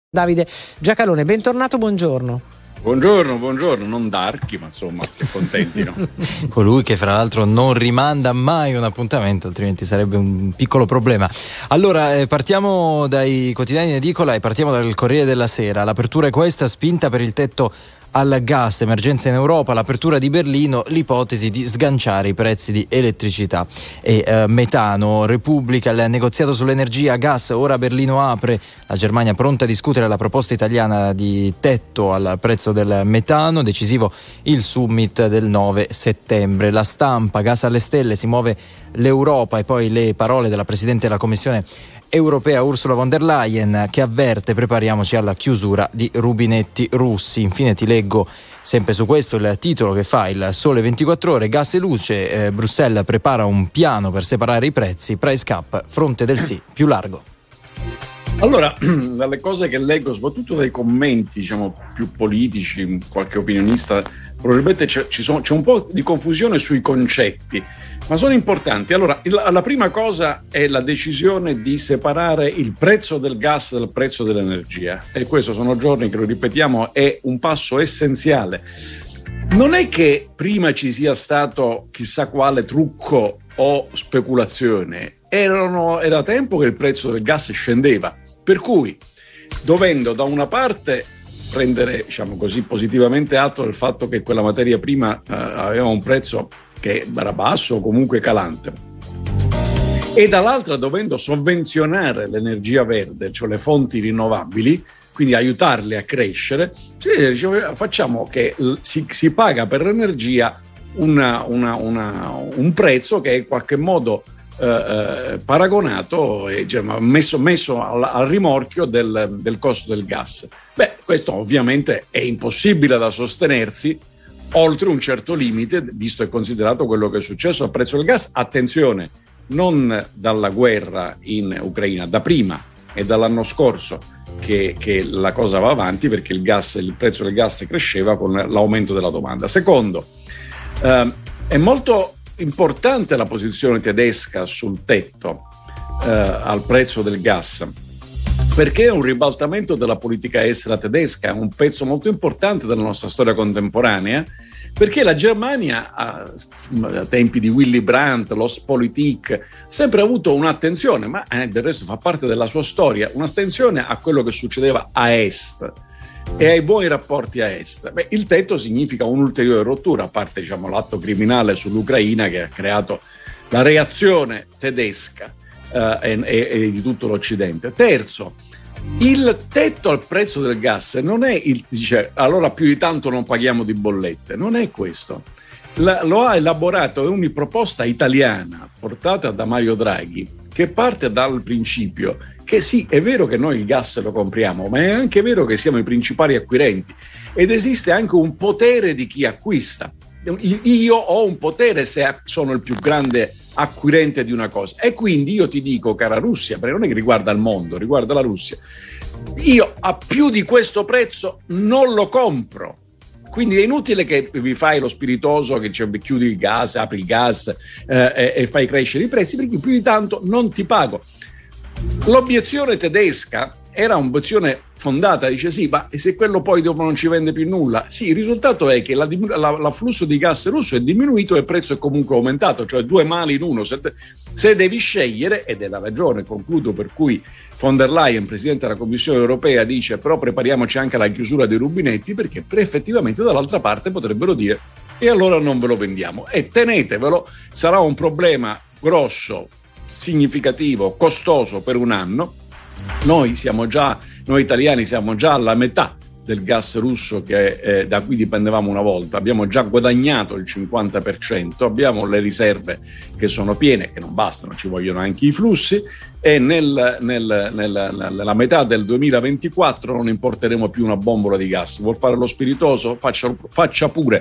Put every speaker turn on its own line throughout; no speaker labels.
Davide Giacalone, bentornato, buongiorno.
Buongiorno, non D'Archi, ma insomma si accontentino.
Colui che fra l'altro non rimanda mai un appuntamento, altrimenti sarebbe un piccolo problema. Allora, partiamo dai quotidiani in edicola e partiamo dal Corriere della Sera. L'apertura è questa, spinta per il tetto al gas, emergenza in Europa, l'apertura di Berlino, l'ipotesi di sganciare i prezzi di elettricità e metano. Repubblica, il negoziato sull'energia, gas, ora Berlino apre, la Germania pronta a discutere la proposta italiana di tetto al prezzo del metano, decisivo il summit del 9 settembre. La Stampa, gas alle stelle, si muove l'Europa, e poi le parole della Presidente della Commissione europea Ursula von der Leyen, che avverte: prepariamoci alla chiusura di rubinetti russi. Infine ti leggo sempre su questo il titolo che fa il Sole 24 Ore, gas e luce, Bruxelles prepara un piano per separare i prezzi, price cap, fronte del sì più largo.
Allora, dalle cose che leggo, soprattutto dai commenti, diciamo, più politici, qualche opinionista, probabilmente c'è un po' di confusione sui concetti, ma sono importanti. Allora, la prima cosa è la decisione di separare il prezzo del gas dal prezzo dell'energia, e questo sono giorni che, lo ripetiamo, è un passo essenziale. Non è che prima ci sia stato chissà quale trucco o speculazione, era tempo che il prezzo del gas scendeva, per cui, dovendo da una parte prendere, diciamo così, positivamente atto del fatto che quella materia prima aveva un prezzo che era basso o comunque calante, e dall'altra dovendo sovvenzionare l'energia verde, cioè le fonti rinnovabili, quindi aiutarle a crescere, facciamo che si paga per l'energia un prezzo che è in qualche modo paragonato e messo al rimorchio del costo del gas. Questo ovviamente è impossibile da sostenersi oltre un certo limite, visto e considerato quello che è successo al prezzo del gas. Attenzione, non dalla guerra in Ucraina, da prima e dall'anno scorso che la cosa va avanti, perché il prezzo del gas cresceva con l'aumento della domanda. Secondo, è molto importante la posizione tedesca sul tetto al prezzo del gas, perché è un ribaltamento della politica estera tedesca, è un pezzo molto importante della nostra storia contemporanea, perché la Germania, a tempi di Willy Brandt, l'Ostpolitik, ha sempre avuto un'attenzione, ma del resto fa parte della sua storia, un'attenzione a quello che succedeva a est e ai buoni rapporti a est. Il tetto significa un'ulteriore rottura, a parte, diciamo, l'atto criminale sull'Ucraina che ha creato la reazione tedesca e di tutto l'Occidente. Terzo, il tetto al prezzo del gas non è dice allora più di tanto non paghiamo di bollette, non è questo. Lo ha elaborato, è una proposta italiana portata da Mario Draghi, che parte dal principio che sì, è vero che noi il gas lo compriamo, ma è anche vero che siamo i principali acquirenti ed esiste anche un potere di chi acquista. Io ho un potere se sono il più grande acquirente di una cosa, e quindi io ti dico, cara Russia, perché non è che riguarda il mondo, riguarda la Russia, io a più di questo prezzo non lo compro. Quindi è inutile che vi fai lo spiritoso, che chiudi il gas, apri il gas e fai crescere i prezzi, perché più di tanto non ti pago. L'obiezione tedesca era un'obiezione fondata, dice sì, ma se quello poi dopo non ci vende più nulla? Sì, il risultato è che l'afflusso di gas russo è diminuito e il prezzo è comunque aumentato, cioè due mali in uno. Se devi scegliere, ed è la ragione, concludo, per cui von der Leyen, Presidente della Commissione europea, dice però prepariamoci anche alla chiusura dei rubinetti, perché effettivamente dall'altra parte potrebbero dire e allora non ve lo vendiamo e tenetevelo, sarà un problema grosso, significativo, costoso per un anno. Noi italiani siamo già alla metà del gas russo da cui dipendevamo una volta, abbiamo già guadagnato il 50%, abbiamo le riserve che sono piene, che non bastano, ci vogliono anche i flussi, e nella metà del 2024 non importeremo più una bombola di gas. Vuol fare lo spiritoso? Faccia pure.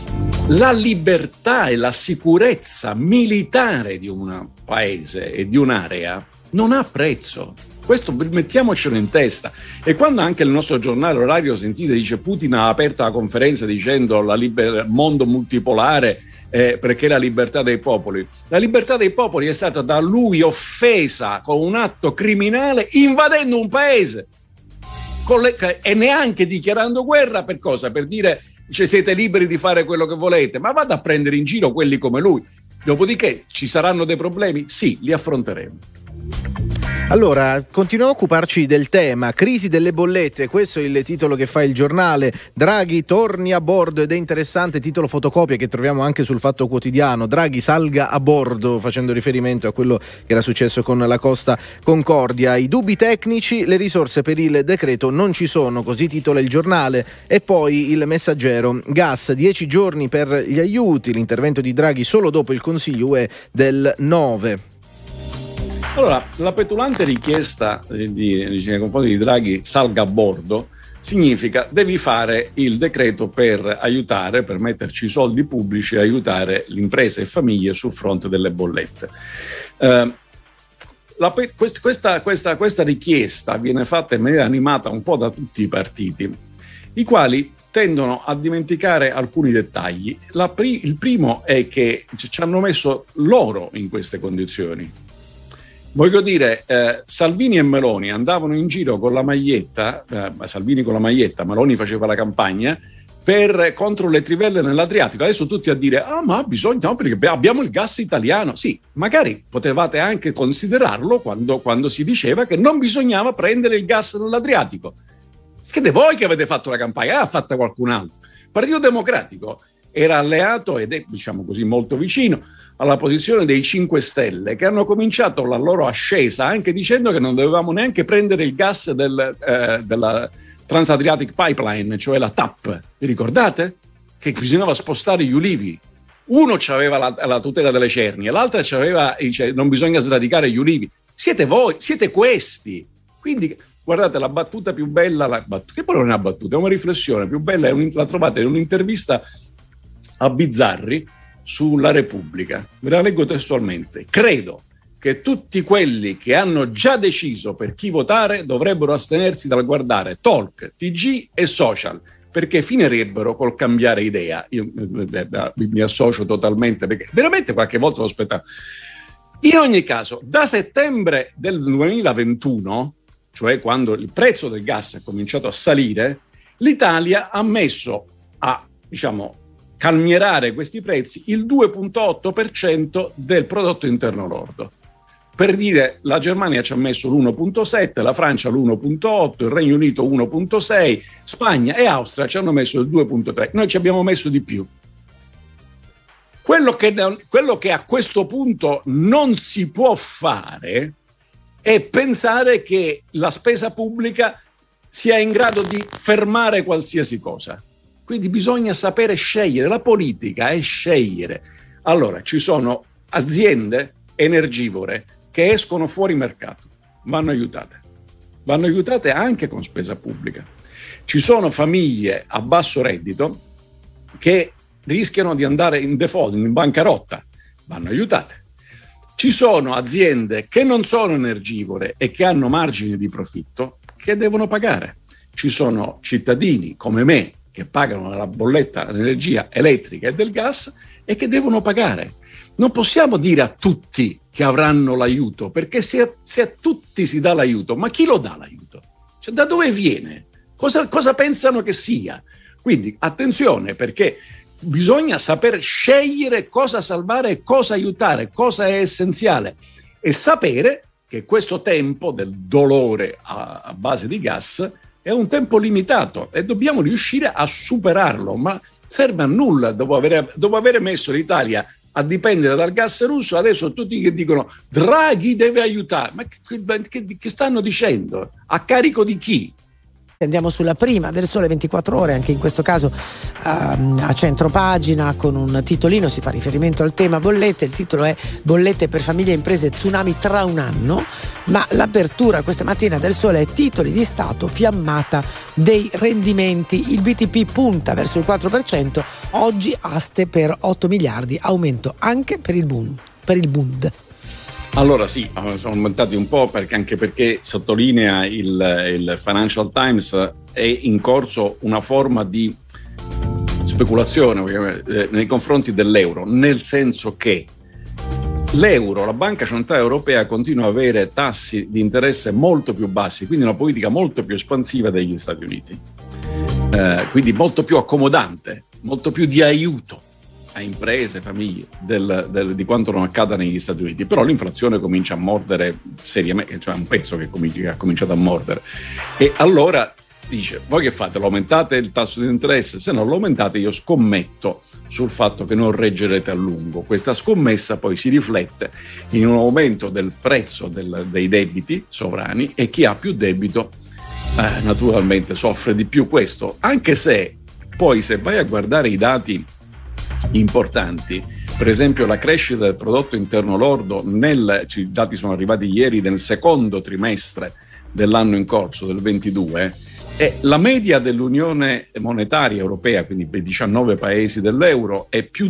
La libertà e la sicurezza militare di un paese e di un'area non ha prezzo. Questo mettiamocelo in testa. E quando anche il nostro giornale orario sentite dice Putin ha aperto la conferenza dicendo mondo multipolare perché la libertà dei popoli. La libertà dei popoli è stata da lui offesa con un atto criminale invadendo un paese. e neanche dichiarando guerra. Per cosa? Per dire siete liberi di fare quello che volete, ma vada a prendere in giro quelli come lui. Dopodiché ci saranno dei problemi? Sì, li affronteremo.
Allora, continuiamo a occuparci del tema crisi delle bollette, questo è il titolo che fa il giornale. Draghi torni a bordo, ed è interessante, titolo fotocopia che troviamo anche sul Fatto Quotidiano. Draghi salga a bordo, facendo riferimento a quello che era successo con la Costa Concordia. I dubbi tecnici, le risorse per il decreto non ci sono, così titola il giornale. E poi il Messaggero, gas 10 giorni per gli aiuti, l'intervento di Draghi solo dopo il Consiglio UE del 9.
Allora, la petulante richiesta nei confronti di Draghi salga a bordo significa devi fare il decreto per aiutare, per metterci i soldi pubblici e aiutare le imprese e famiglie sul fronte delle bollette. Questa richiesta viene fatta in maniera animata un po' da tutti i partiti, i quali tendono a dimenticare alcuni dettagli. Il primo è che ci hanno messo loro in queste condizioni. Voglio dire, Salvini e Meloni andavano in giro con la maglietta, Salvini con la maglietta, Meloni faceva la campagna contro le trivelle nell'Adriatico. Adesso tutti a dire, ma bisogna, no, perché abbiamo il gas italiano. Sì, magari potevate anche considerarlo quando si diceva che non bisognava prendere il gas nell'Adriatico. Siete voi che avete fatto la campagna, ha fatta qualcun altro. Il Partito Democratico era alleato ed è, diciamo così, molto vicino alla posizione dei 5 Stelle, che hanno cominciato la loro ascesa anche dicendo che non dovevamo neanche prendere il gas della Trans-Adriatic Pipeline, cioè la TAP. Vi ricordate? Che bisognava spostare gli ulivi. Uno c'aveva la tutela delle cernie, l'altra dice non bisogna sradicare gli ulivi. Siete voi, siete questi. Quindi guardate, la battuta più bella, che poi non è una battuta, è una riflessione più bella, la trovate in un'intervista a Bizzarri sulla Repubblica. Ve la leggo testualmente. Credo che tutti quelli che hanno già deciso per chi votare dovrebbero astenersi dal guardare talk, TG e social, perché finirebbero col cambiare idea. Io mi associo totalmente, perché veramente qualche volta lo aspettavo. In ogni caso, da settembre del 2021, cioè quando il prezzo del gas è cominciato a salire, l'Italia ha messo a, calmierare questi prezzi il 2,8% del prodotto interno lordo. Per dire, la Germania ci ha messo l'1,7%, la Francia l'1,8%, il Regno Unito 1,6%, Spagna e Austria ci hanno messo il 2,3%. Noi ci abbiamo messo di più. Quello che a questo punto non si può fare è pensare che la spesa pubblica sia in grado di fermare qualsiasi cosa. Quindi bisogna sapere scegliere, la politica è scegliere. Allora, ci sono aziende energivore che escono fuori mercato, vanno aiutate anche con spesa pubblica. Ci sono famiglie a basso reddito che rischiano di andare in default, in bancarotta, vanno aiutate. Ci sono aziende che non sono energivore e che hanno margini di profitto che devono pagare. Ci sono cittadini come me che pagano la bolletta dell'energia elettrica e del gas e che devono pagare. Non possiamo dire a tutti che avranno l'aiuto, perché se a tutti si dà l'aiuto, ma chi lo dà l'aiuto? Cioè, da dove viene? Cosa pensano che sia? Quindi attenzione, perché bisogna saper scegliere cosa salvare e cosa aiutare, cosa è essenziale, e sapere che questo tempo del dolore a base di gas è un tempo limitato e dobbiamo riuscire a superarlo, ma serve a nulla dopo aver messo l'Italia a dipendere dal gas russo. Adesso tutti che dicono Draghi deve aiutare, ma che stanno dicendo? A carico di chi?
Andiamo sulla prima del Sole 24 Ore, anche in questo caso a centropagina con un titolino, si fa riferimento al tema bollette, il titolo è Bollette per famiglie e imprese, tsunami tra un anno, ma l'apertura questa mattina del Sole è titoli di Stato, fiammata dei rendimenti, il BTP punta verso il 4%, oggi aste per 8 miliardi, aumento anche per il Bund.
Allora sì, sono aumentati un po' anche perché sottolinea il Financial Times, è in corso una forma di speculazione nei confronti dell'euro, nel senso che l'euro, la Banca Centrale Europea continua ad avere tassi di interesse molto più bassi, quindi una politica molto più espansiva degli Stati Uniti, quindi molto più accomodante, molto più di aiuto a imprese, famiglie di quanto non accada negli Stati Uniti. Però l'inflazione comincia a mordere seriamente, cioè un pezzo che ha cominciato a mordere, e allora dice: voi che fate? Lo aumentate il tasso di interesse? Se non lo aumentate, io scommetto sul fatto che non reggerete a lungo. Questa scommessa poi si riflette in un aumento del prezzo dei debiti sovrani, e chi ha più debito naturalmente soffre di più questo, anche se poi, se vai a guardare i dati importanti, per esempio la crescita del prodotto interno lordo, i dati sono arrivati ieri, nel secondo trimestre dell'anno in corso, del 22, e la media dell'Unione Monetaria Europea, quindi per 19 paesi dell'euro, è più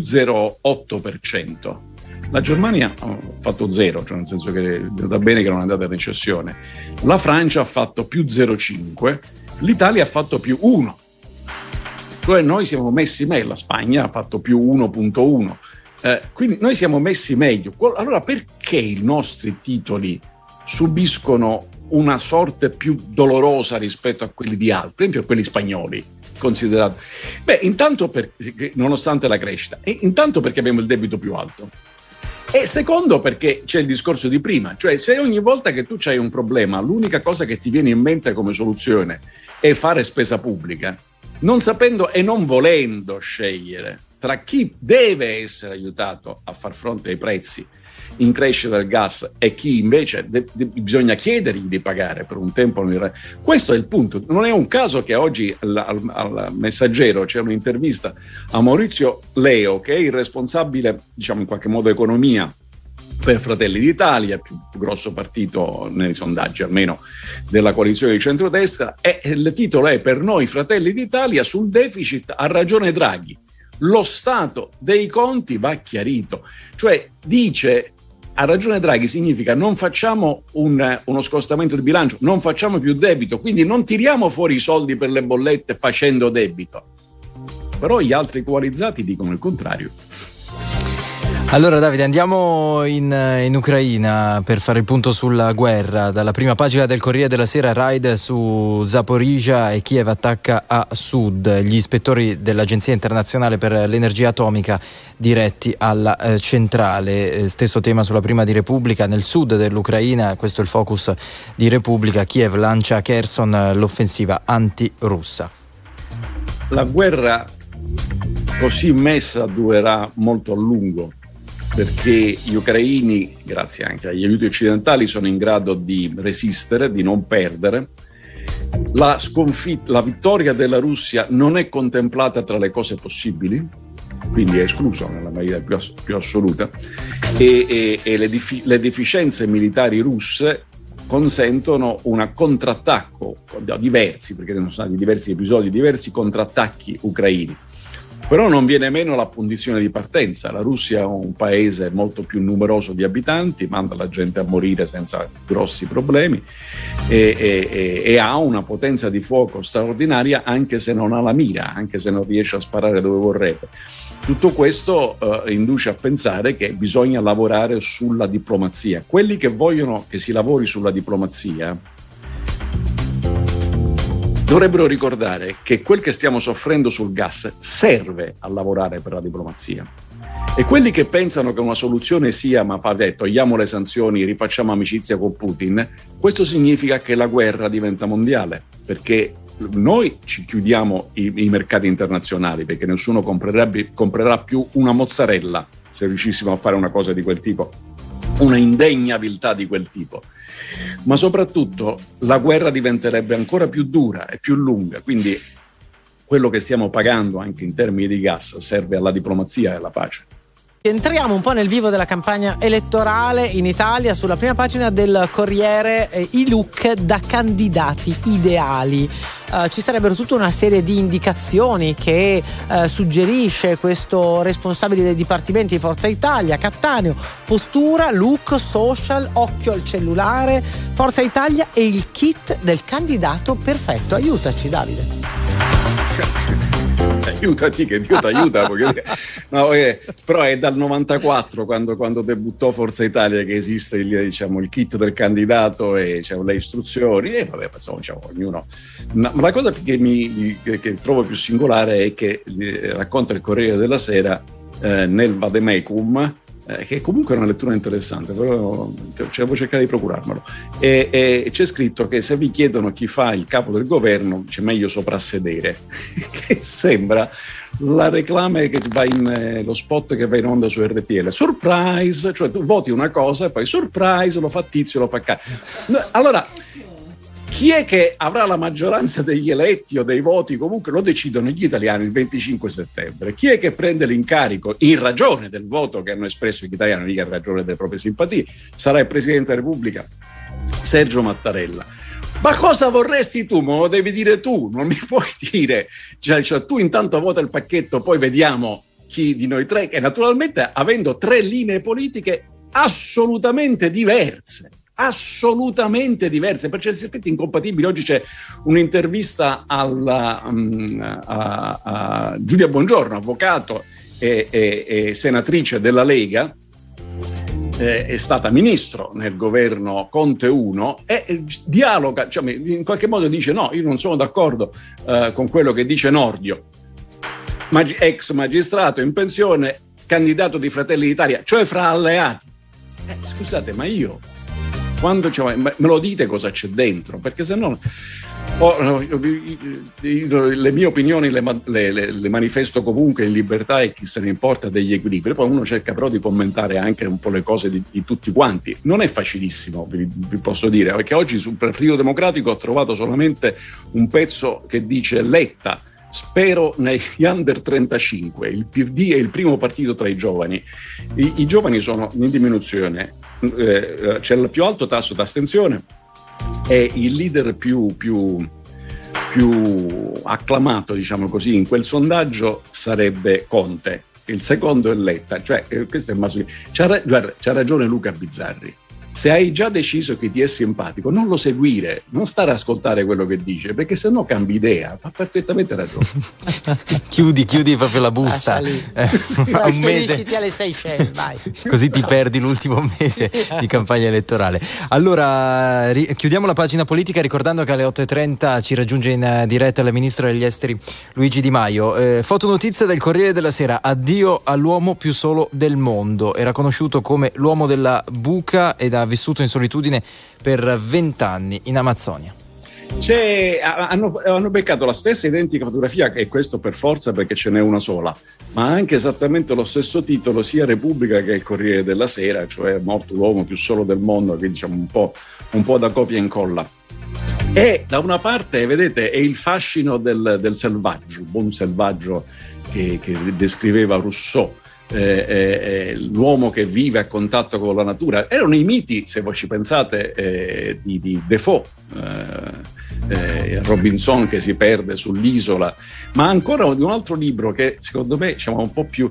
0,8%. La Germania ha fatto 0, cioè nel senso che va bene che non è andata in recessione. La Francia ha fatto più 0,5%, l'Italia ha fatto più 1%. Cioè noi siamo messi meglio, la Spagna ha fatto più 1,1%. Quindi noi siamo messi meglio. Allora perché i nostri titoli subiscono una sorte più dolorosa rispetto a quelli di altri, per esempio a quelli spagnoli, considerati? Intanto nonostante la crescita, e intanto perché abbiamo il debito più alto, e secondo perché c'è il discorso di prima, cioè se ogni volta che tu c'hai un problema l'unica cosa che ti viene in mente come soluzione è fare spesa pubblica, non sapendo e non volendo scegliere tra chi deve essere aiutato a far fronte ai prezzi in crescita del gas e chi invece bisogna chiedergli di pagare per un tempo. Questo è il punto. Non è un caso che oggi al Messaggero c'è un'intervista a Maurizio Leo, che è il responsabile, diciamo in qualche modo, economia per Fratelli d'Italia, il più grosso partito nei sondaggi almeno della coalizione di centrodestra, e il titolo è: per noi Fratelli d'Italia sul deficit ha ragione Draghi, lo stato dei conti va chiarito. Cioè dice: ha ragione Draghi significa non facciamo uno scostamento di bilancio, non facciamo più debito, quindi non tiriamo fuori i soldi per le bollette facendo debito. Però gli altri coalizzati dicono il contrario.
Allora Davide, andiamo in Ucraina per fare il punto sulla guerra. Dalla prima pagina del Corriere della Sera, raid su Zaporizhzhia e Kiev attacca a sud. Gli ispettori dell'Agenzia Internazionale per l'Energia Atomica diretti alla centrale. Stesso tema sulla prima di Repubblica. Nel sud dell'Ucraina, questo è il focus di Repubblica, Kiev lancia a Kherson l'offensiva antirussa.
La guerra così messa durerà molto a lungo, perché gli ucraini, grazie anche agli aiuti occidentali, sono in grado di resistere, di non perdere. La vittoria della Russia non è contemplata tra le cose possibili, quindi è escluso nella maniera più assoluta, e le deficienze militari russe consentono un contrattacco da diversi, perché sono stati diversi episodi, diversi contrattacchi ucraini. Però non viene meno la condizione di partenza. La Russia è un paese molto più numeroso di abitanti, manda la gente a morire senza grossi problemi e ha una potenza di fuoco straordinaria, anche se non ha la mira, anche se non riesce a sparare dove vorrebbe. Tutto questo induce a pensare che bisogna lavorare sulla diplomazia. Quelli che vogliono che si lavori sulla diplomazia dovrebbero ricordare che quel che stiamo soffrendo sul gas serve a lavorare per la diplomazia. E quelli che pensano che una soluzione sia, togliamo le sanzioni, rifacciamo amicizia con Putin, questo significa che la guerra diventa mondiale, perché noi ci chiudiamo i mercati internazionali, perché nessuno comprerà più una mozzarella se riuscissimo a fare una cosa di quel tipo, una indegna viltà di quel tipo. Ma soprattutto la guerra diventerebbe ancora più dura e più lunga, quindi quello che stiamo pagando anche in termini di gas serve alla diplomazia e alla pace.
Entriamo un po' nel vivo della campagna elettorale in Italia. Sulla prima pagina del Corriere i look da candidati ideali. Ci sarebbero tutta una serie di indicazioni che suggerisce questo responsabile dei dipartimenti di Forza Italia, Cattaneo: postura, look, social, occhio al cellulare, Forza Italia e il kit del candidato perfetto. Aiutaci Davide.
Aiutati che Dio ti aiuta. No, però è dal 94 quando debuttò Forza Italia che esiste il kit del candidato e le istruzioni e vabbè, ognuno. Ma la cosa che trovo più singolare è che racconta il Corriere della Sera nel Vademecum, che comunque è una lettura interessante, però devo cercare di procurarmelo. E c'è scritto che se vi chiedono chi fa il capo del governo, c'è meglio soprassedere, che sembra la reclama che va lo spot che va in onda su RTL. Surprise, cioè tu voti una cosa e poi surprise, lo fa Tizio, lo fa Allora, chi è che avrà la maggioranza degli eletti o dei voti? Comunque lo decidono gli italiani il 25 settembre. Chi è che prende l'incarico in ragione del voto che hanno espresso gli italiani, mica in ragione delle proprie simpatie? Sarà il Presidente della Repubblica Sergio Mattarella. Ma cosa vorresti tu? Me lo devi dire tu, non mi puoi dire. Cioè, tu intanto vota il pacchetto, poi vediamo chi di noi tre, e naturalmente avendo tre linee politiche assolutamente diverse, per certi aspetti incompatibili. Oggi c'è un'intervista a Giulia Bongiorno, avvocato e senatrice della Lega, è stata ministro nel governo Conte 1 e dialoga, in qualche modo dice no, io non sono d'accordo con quello che dice Nordio, ex magistrato in pensione, candidato di Fratelli d'Italia, cioè fra alleati. Scusate, ma io quando me lo dite cosa c'è dentro, perché se no le mie opinioni le manifesto comunque in libertà e chi se ne importa degli equilibri. Poi uno cerca però di commentare anche un po' le cose di tutti quanti. Non è facilissimo, vi posso dire, perché oggi sul Partito Democratico ho trovato solamente un pezzo che dice Letta spero negli under 35, il PD è il primo partito tra i giovani. I giovani sono in diminuzione, c'è il più alto tasso di astensione e il leader più acclamato, diciamo così, in quel sondaggio sarebbe Conte, il secondo è Letta. Questo è c'ha ragione Luca Bizzarri. Se hai già deciso che ti è simpatico, non lo seguire, non stare a ascoltare quello che dice, perché sennò cambi idea. Ha perfettamente ragione.
chiudi proprio la busta.
Un mese alle Seychelles, vai.
Così ti perdi l'ultimo mese di campagna elettorale. Allora, chiudiamo la pagina politica ricordando che alle 8:30 ci raggiunge in diretta il ministro degli esteri Luigi Di Maio. Fotonotizia del Corriere della Sera: addio all'uomo più solo del mondo. Era conosciuto come l'uomo della buca ed ha vissuto in solitudine per 20 anni in Amazzonia.
Hanno beccato la stessa identica fotografia, e questo per forza perché ce n'è una sola, ma anche esattamente lo stesso titolo sia Repubblica che il Corriere della Sera, cioè morto l'uomo più solo del mondo, che diciamo un po' da copia e incolla. E da una parte, vedete, è il fascino del selvaggio, il buon selvaggio che descriveva Rousseau. L'uomo che vive a contatto con la natura. Erano i miti, se voi ci pensate, di Defoe, Robinson che si perde sull'isola, ma ancora di un altro libro che secondo me un po' più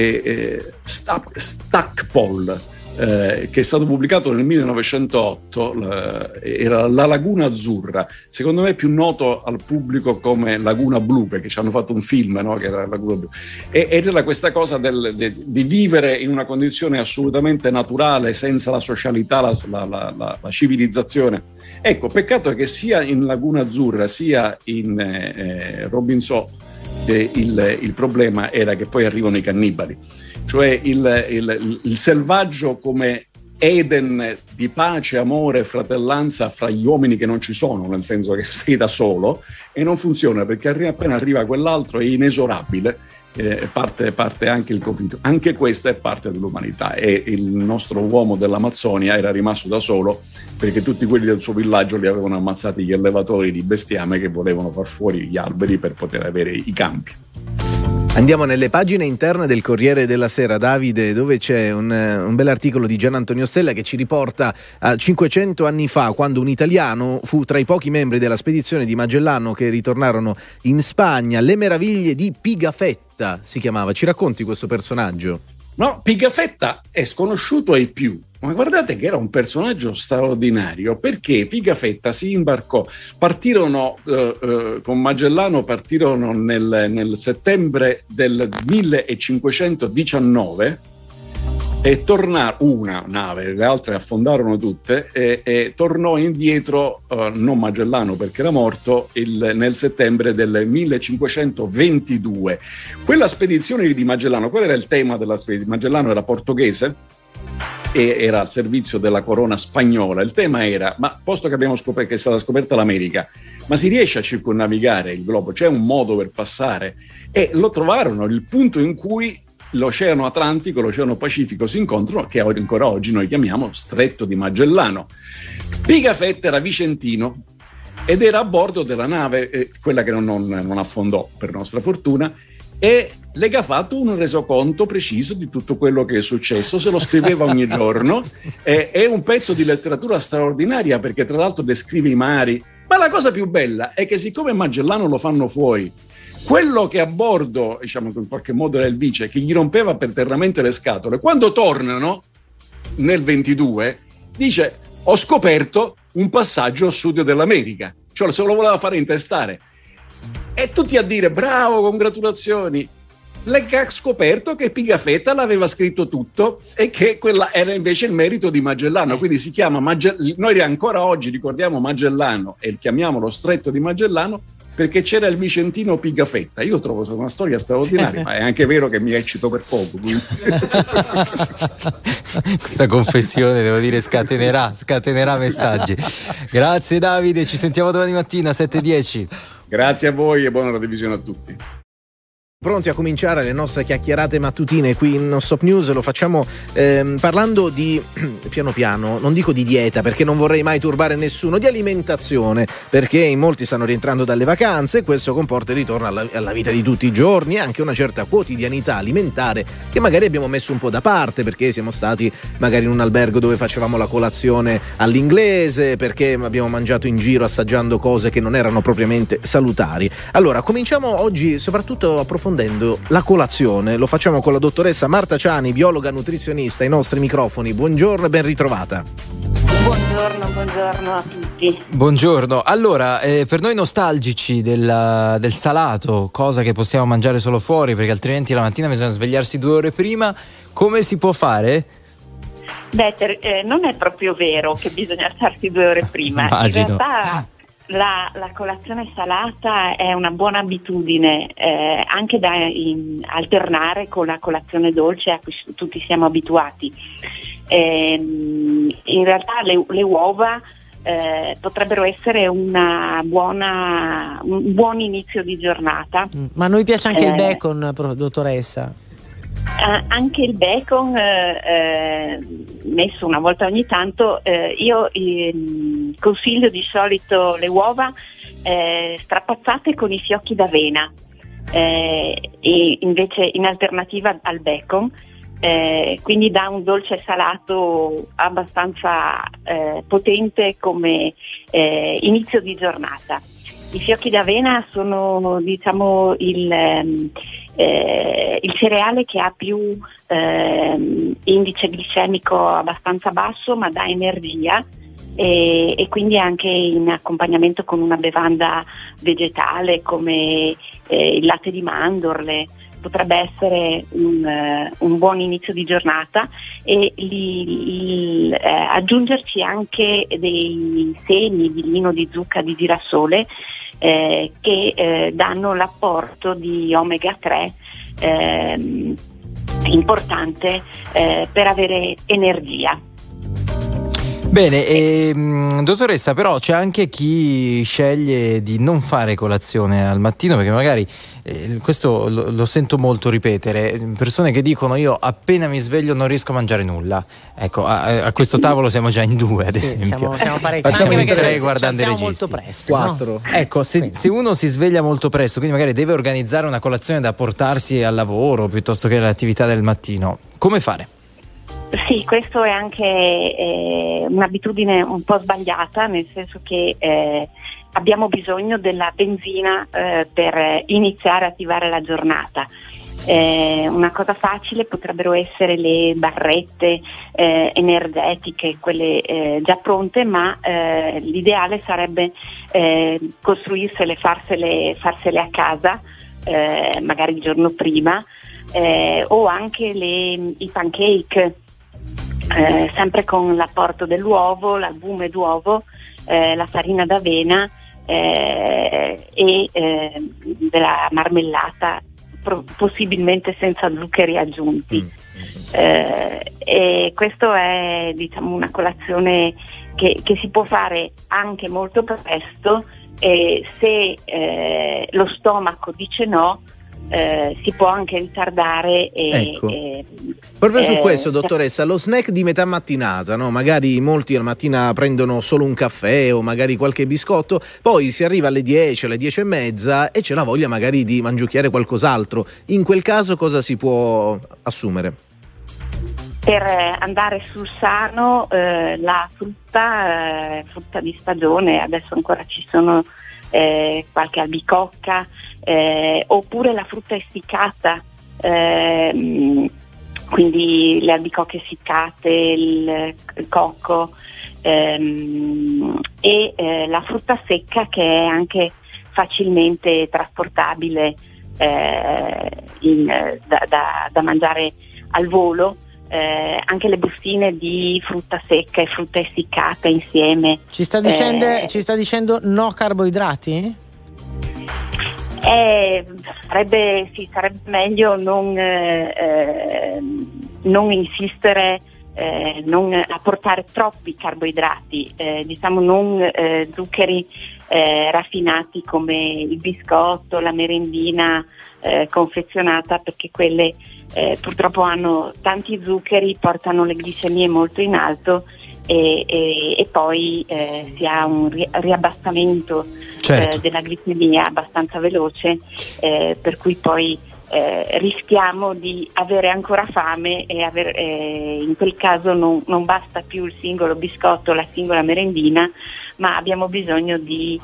Stackpole, che è stato pubblicato nel 1908, era La Laguna Azzurra, secondo me più noto al pubblico come Laguna Blu, perché ci hanno fatto un film, no? Che era Laguna Blu, ed era questa cosa di vivere in una condizione assolutamente naturale, senza la socialità, la civilizzazione. Ecco, peccato che sia in Laguna Azzurra sia in Robinson il problema era che poi arrivano i cannibali, cioè il selvaggio come Eden di pace, amore, fratellanza fra gli uomini che non ci sono, nel senso che sei da solo, e non funziona perché appena arriva quell'altro è inesorabile, parte anche il conflitto. Anche questa è parte dell'umanità, e il nostro uomo dell'Amazzonia era rimasto da solo perché tutti quelli del suo villaggio li avevano ammazzati gli allevatori di bestiame che volevano far fuori gli alberi per poter avere i campi.
Andiamo nelle pagine interne del Corriere della Sera, Davide, dove c'è un bell'articolo di Gian Antonio Stella che ci riporta a 500 anni fa, quando un italiano fu tra i pochi membri della spedizione di Magellano che ritornarono in Spagna. Le meraviglie di Pigafetta si chiamava. Ci racconti questo personaggio?
No, Pigafetta è sconosciuto ai più, Ma guardate che era un personaggio straordinario, perché Pigafetta si imbarcò, partirono con Magellano, partirono nel settembre del 1519 e una nave, le altre affondarono tutte, e tornò indietro, non Magellano perché era morto, nel settembre del 1522. Quella spedizione di Magellano, qual era il tema della spedizione? Magellano era portoghese e era al servizio della corona spagnola. Il tema era, ma posto che abbiamo scoperto che è stata scoperta l'America, ma si riesce a circonnavigare il globo? C'è un modo per passare? E lo trovarono, il punto in cui l'Oceano Atlantico e l'Oceano Pacifico si incontrano, che ancora oggi noi chiamiamo Stretto di Magellano. Pigafetta era vicentino ed era a bordo della nave, quella che non affondò per nostra fortuna, e le ha fatto un resoconto preciso di tutto quello che è successo, se lo scriveva ogni giorno, è un pezzo di letteratura straordinaria, perché tra l'altro descrive i mari, ma la cosa più bella è che siccome Magellano lo fanno fuori, quello che a bordo, diciamo che in qualche modo era il vice, che gli rompeva perterramente le scatole, quando tornano nel 22 dice: ho scoperto un passaggio a sud dell'America, cioè se lo voleva fare intestare. E tutti a dire bravo, congratulazioni. Lei ha scoperto che Pigafetta l'aveva scritto tutto e che quella era invece il merito di Magellano, quindi si chiama noi ancora oggi ricordiamo Magellano e chiamiamo lo Stretto di Magellano perché c'era il vicentino Pigafetta. Io trovo una storia straordinaria, ma è anche vero che mi eccito per poco.
Questa confessione, devo dire, scatenerà messaggi. Grazie Davide, ci sentiamo domani mattina 7:10.
Grazie a voi e buona radiovisione a tutti.
Pronti a cominciare le nostre chiacchierate mattutine qui in Non Stop News. Lo facciamo parlando di piano piano, non dico di dieta perché non vorrei mai turbare nessuno, di alimentazione, perché in molti stanno rientrando dalle vacanze e questo comporta il ritorno alla vita di tutti i giorni e anche una certa quotidianità alimentare che magari abbiamo messo un po' da parte perché siamo stati magari in un albergo dove facevamo la colazione all'inglese, perché abbiamo mangiato in giro assaggiando cose che non erano propriamente salutari. Allora cominciamo oggi soprattutto approfondendo la colazione. Lo facciamo con la dottoressa Marta Ciani, biologa nutrizionista, ai nostri microfoni. Buongiorno e ben ritrovata.
Buongiorno a tutti.
Buongiorno. Allora, per noi nostalgici del salato, cosa che possiamo mangiare solo fuori perché altrimenti la mattina bisogna svegliarsi 2 ore prima, come si può fare?
Beh, non è proprio vero che bisogna alzarsi 2 ore prima.
Immagino.
In realtà la colazione salata è una buona abitudine anche da alternare con la colazione dolce a cui tutti siamo abituati. In realtà le uova potrebbero essere un buon inizio di giornata.
Ma a noi piace anche il bacon, dottoressa.
Anche il bacon messo una volta ogni tanto. Io consiglio di solito le uova strapazzate con i fiocchi d'avena, e invece in alternativa al bacon, quindi dà un dolce salato abbastanza potente come inizio di giornata. I fiocchi d'avena sono, diciamo, il cereale che ha più indice glicemico abbastanza basso, ma dà energia, e quindi anche in accompagnamento con una bevanda vegetale come il latte di mandorle potrebbe essere un buon inizio di giornata, e aggiungerci anche dei semi di lino, di zucca, di girasole che danno l'apporto di omega 3 importante per avere energia.
Bene, dottoressa, però c'è anche chi sceglie di non fare colazione al mattino perché magari, questo lo sento molto ripetere, persone che dicono io appena mi sveglio non riesco a mangiare nulla. Ecco, a questo tavolo siamo già in 2 ad esempio.
Siamo parecchi,
anche
perché
3 guardando i
siamo
registi.
molto presto.
4.
No?
Ecco, se uno si sveglia molto presto, quindi magari deve organizzare una colazione da portarsi al lavoro piuttosto che all'attività del mattino, come fare?
Sì, questo è anche un'abitudine un po' sbagliata, nel senso che abbiamo bisogno della benzina per iniziare a attivare la giornata. Una cosa facile potrebbero essere le barrette energetiche, quelle già pronte, ma l'ideale sarebbe costruirsele, farsele a casa, magari il giorno prima, o anche i pancake, sempre con l'apporto dell'uovo, l'albume d'uovo, la farina d'avena e della marmellata, possibilmente senza zuccheri aggiunti. E questo è, diciamo, una colazione che si può fare anche molto presto, e se lo stomaco dice no, si può anche ritardare.
Ecco. Proprio su questo, dottoressa, lo snack di metà mattinata, no? Magari molti alla mattina prendono solo un caffè o magari qualche biscotto, poi si arriva alle 10, alle 10:30 e c'è la voglia magari di mangiucchiare qualcos'altro. In quel caso cosa si può assumere?
Per andare sul sano, la frutta di stagione, adesso ancora ci sono qualche albicocca, oppure la frutta essiccata, quindi le albicocche essiccate, il cocco, e la frutta secca, che è anche facilmente trasportabile da mangiare al volo. Anche le bustine di frutta secca e frutta essiccata insieme.
Ci sta dicendo no carboidrati?
Sarebbe meglio non insistere, non apportare troppi carboidrati, diciamo non zuccheri raffinati come il biscotto, la merendina confezionata, perché quelle purtroppo hanno tanti zuccheri, portano le glicemie molto in alto e poi si ha un riabbassamento della glicemia abbastanza veloce, per cui poi rischiamo di avere ancora fame e in quel caso non basta più il singolo biscotto, la singola merendina, ma abbiamo bisogno di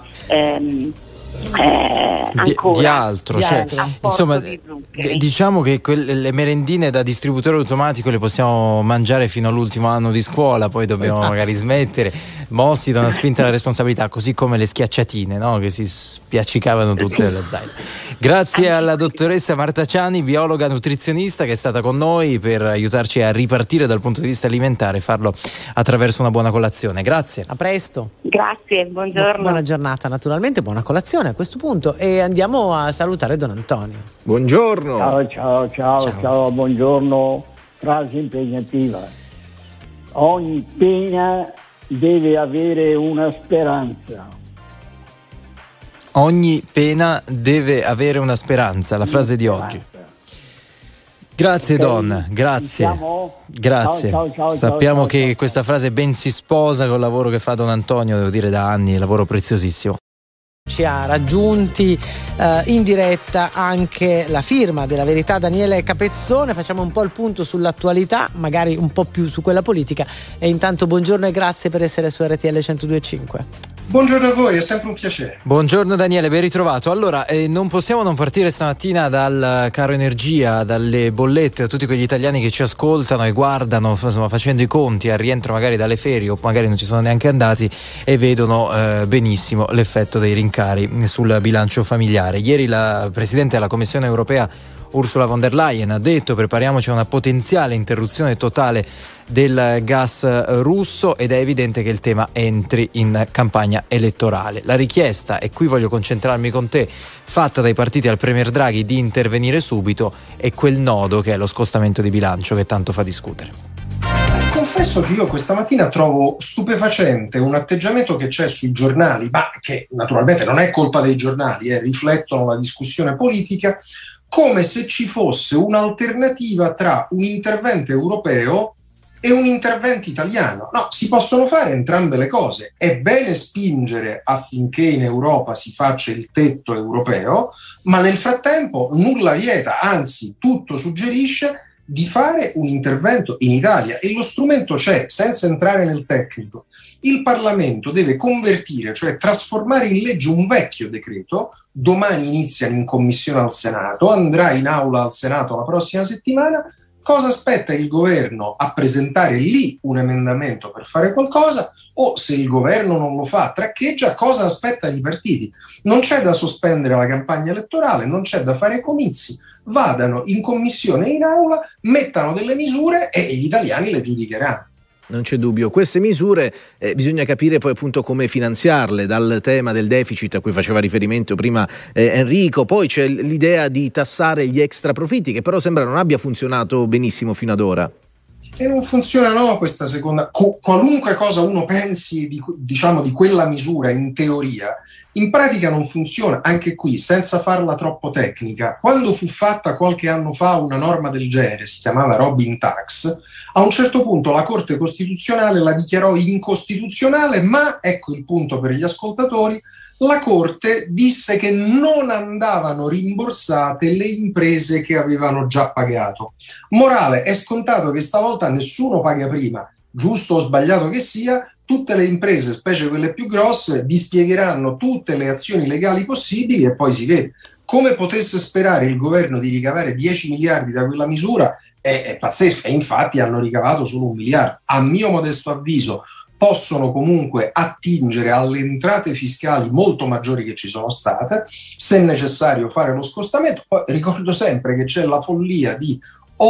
ancora
di altro, insomma, diciamo che le merendine da distributore automatico le possiamo mangiare fino all'ultimo anno di scuola, poi dobbiamo magari smettere, mossi da una spinta alla responsabilità, così come le schiacciatine, no? Che si spiaccicavano tutte nella zaina. Grazie alla dottoressa Marta Ciani, biologa nutrizionista, che è stata con noi per aiutarci a ripartire dal punto di vista alimentare e farlo attraverso una buona colazione. Grazie.
A presto.
Grazie, buongiorno.
Buona giornata, naturalmente, buona colazione a questo punto, e andiamo a salutare Don Antonio.
Buongiorno.
Ciao, buongiorno. Frase impegnativa: ogni pena deve avere una speranza.
Ogni pena deve avere una speranza, la frase di oggi. Grazie, Don, grazie. Grazie. Sappiamo che questa frase ben si sposa col lavoro che fa Don Antonio, devo dire, da anni, lavoro preziosissimo.
Ci ha raggiunti in diretta anche la firma della Verità, Daniele Capezzone. Facciamo un po' il punto sull'attualità, magari un po' più su quella politica, e intanto buongiorno e grazie per essere su RTL 102.5.
Buongiorno a voi, è sempre un piacere.
Buongiorno Daniele, ben ritrovato. Allora, non possiamo non partire stamattina dal caro energia, dalle bollette, da tutti quegli italiani che ci ascoltano e guardano, insomma, facendo i conti al rientro magari dalle ferie, o magari non ci sono neanche andati, e vedono benissimo l'effetto dei rincari sul bilancio familiare. Ieri la Presidente della Commissione Europea, Ursula von der Leyen, ha detto: prepariamoci a una potenziale interruzione totale del gas russo, ed è evidente che il tema entri in campagna elettorale. La richiesta, e qui voglio concentrarmi con te, fatta dai partiti al Premier Draghi di intervenire subito, è quel nodo che è lo scostamento di bilancio che tanto fa discutere.
Confesso che io questa mattina trovo stupefacente un atteggiamento che c'è sui giornali, ma che naturalmente non è colpa dei giornali, riflettono la discussione politica, come se ci fosse un'alternativa tra un intervento europeo e un intervento italiano. No, si possono fare entrambe le cose. È bene spingere affinché in Europa si faccia il tetto europeo, ma nel frattempo nulla vieta, anzi tutto suggerisce di fare un intervento in Italia, e lo strumento c'è, senza entrare nel tecnico. Il Parlamento deve convertire, cioè trasformare in legge un vecchio decreto domani iniziano in commissione al Senato, andrà in aula al Senato la prossima settimana. Cosa aspetta il governo a presentare lì un emendamento per fare qualcosa? O se il governo non lo fa, traccheggia, cosa aspettano i partiti? Non c'è da sospendere la campagna elettorale, non c'è da fare comizi, vadano in commissione e in aula, mettano delle misure e gli italiani le giudicheranno.
Non c'è dubbio. Queste misure bisogna capire poi appunto come finanziarle, dal tema del deficit a cui faceva riferimento prima Enrico, poi c'è l'idea di tassare gli extra profitti, che però sembra non abbia funzionato benissimo fino ad ora.
E non funziona, no, questa seconda. Qualunque cosa uno pensi di quella misura in teoria, in pratica non funziona. Anche qui, senza farla troppo tecnica, quando fu fatta qualche anno fa una norma del genere, si chiamava Robin Tax, a un certo punto la Corte Costituzionale la dichiarò incostituzionale, ma ecco il punto per gli ascoltatori: la Corte disse che non andavano rimborsate le imprese che avevano già pagato. Morale, è scontato che stavolta nessuno paga prima, giusto o sbagliato che sia. Tutte le imprese, specie quelle più grosse, dispiegheranno tutte le azioni legali possibili e poi si vede. Come potesse sperare il governo di ricavare 10 miliardi da quella misura è pazzesco, e infatti hanno ricavato solo 1 miliardo. A mio modesto avviso possono comunque attingere alle entrate fiscali molto maggiori che ci sono state, se necessario fare lo scostamento. Poi ricordo sempre che c'è la follia di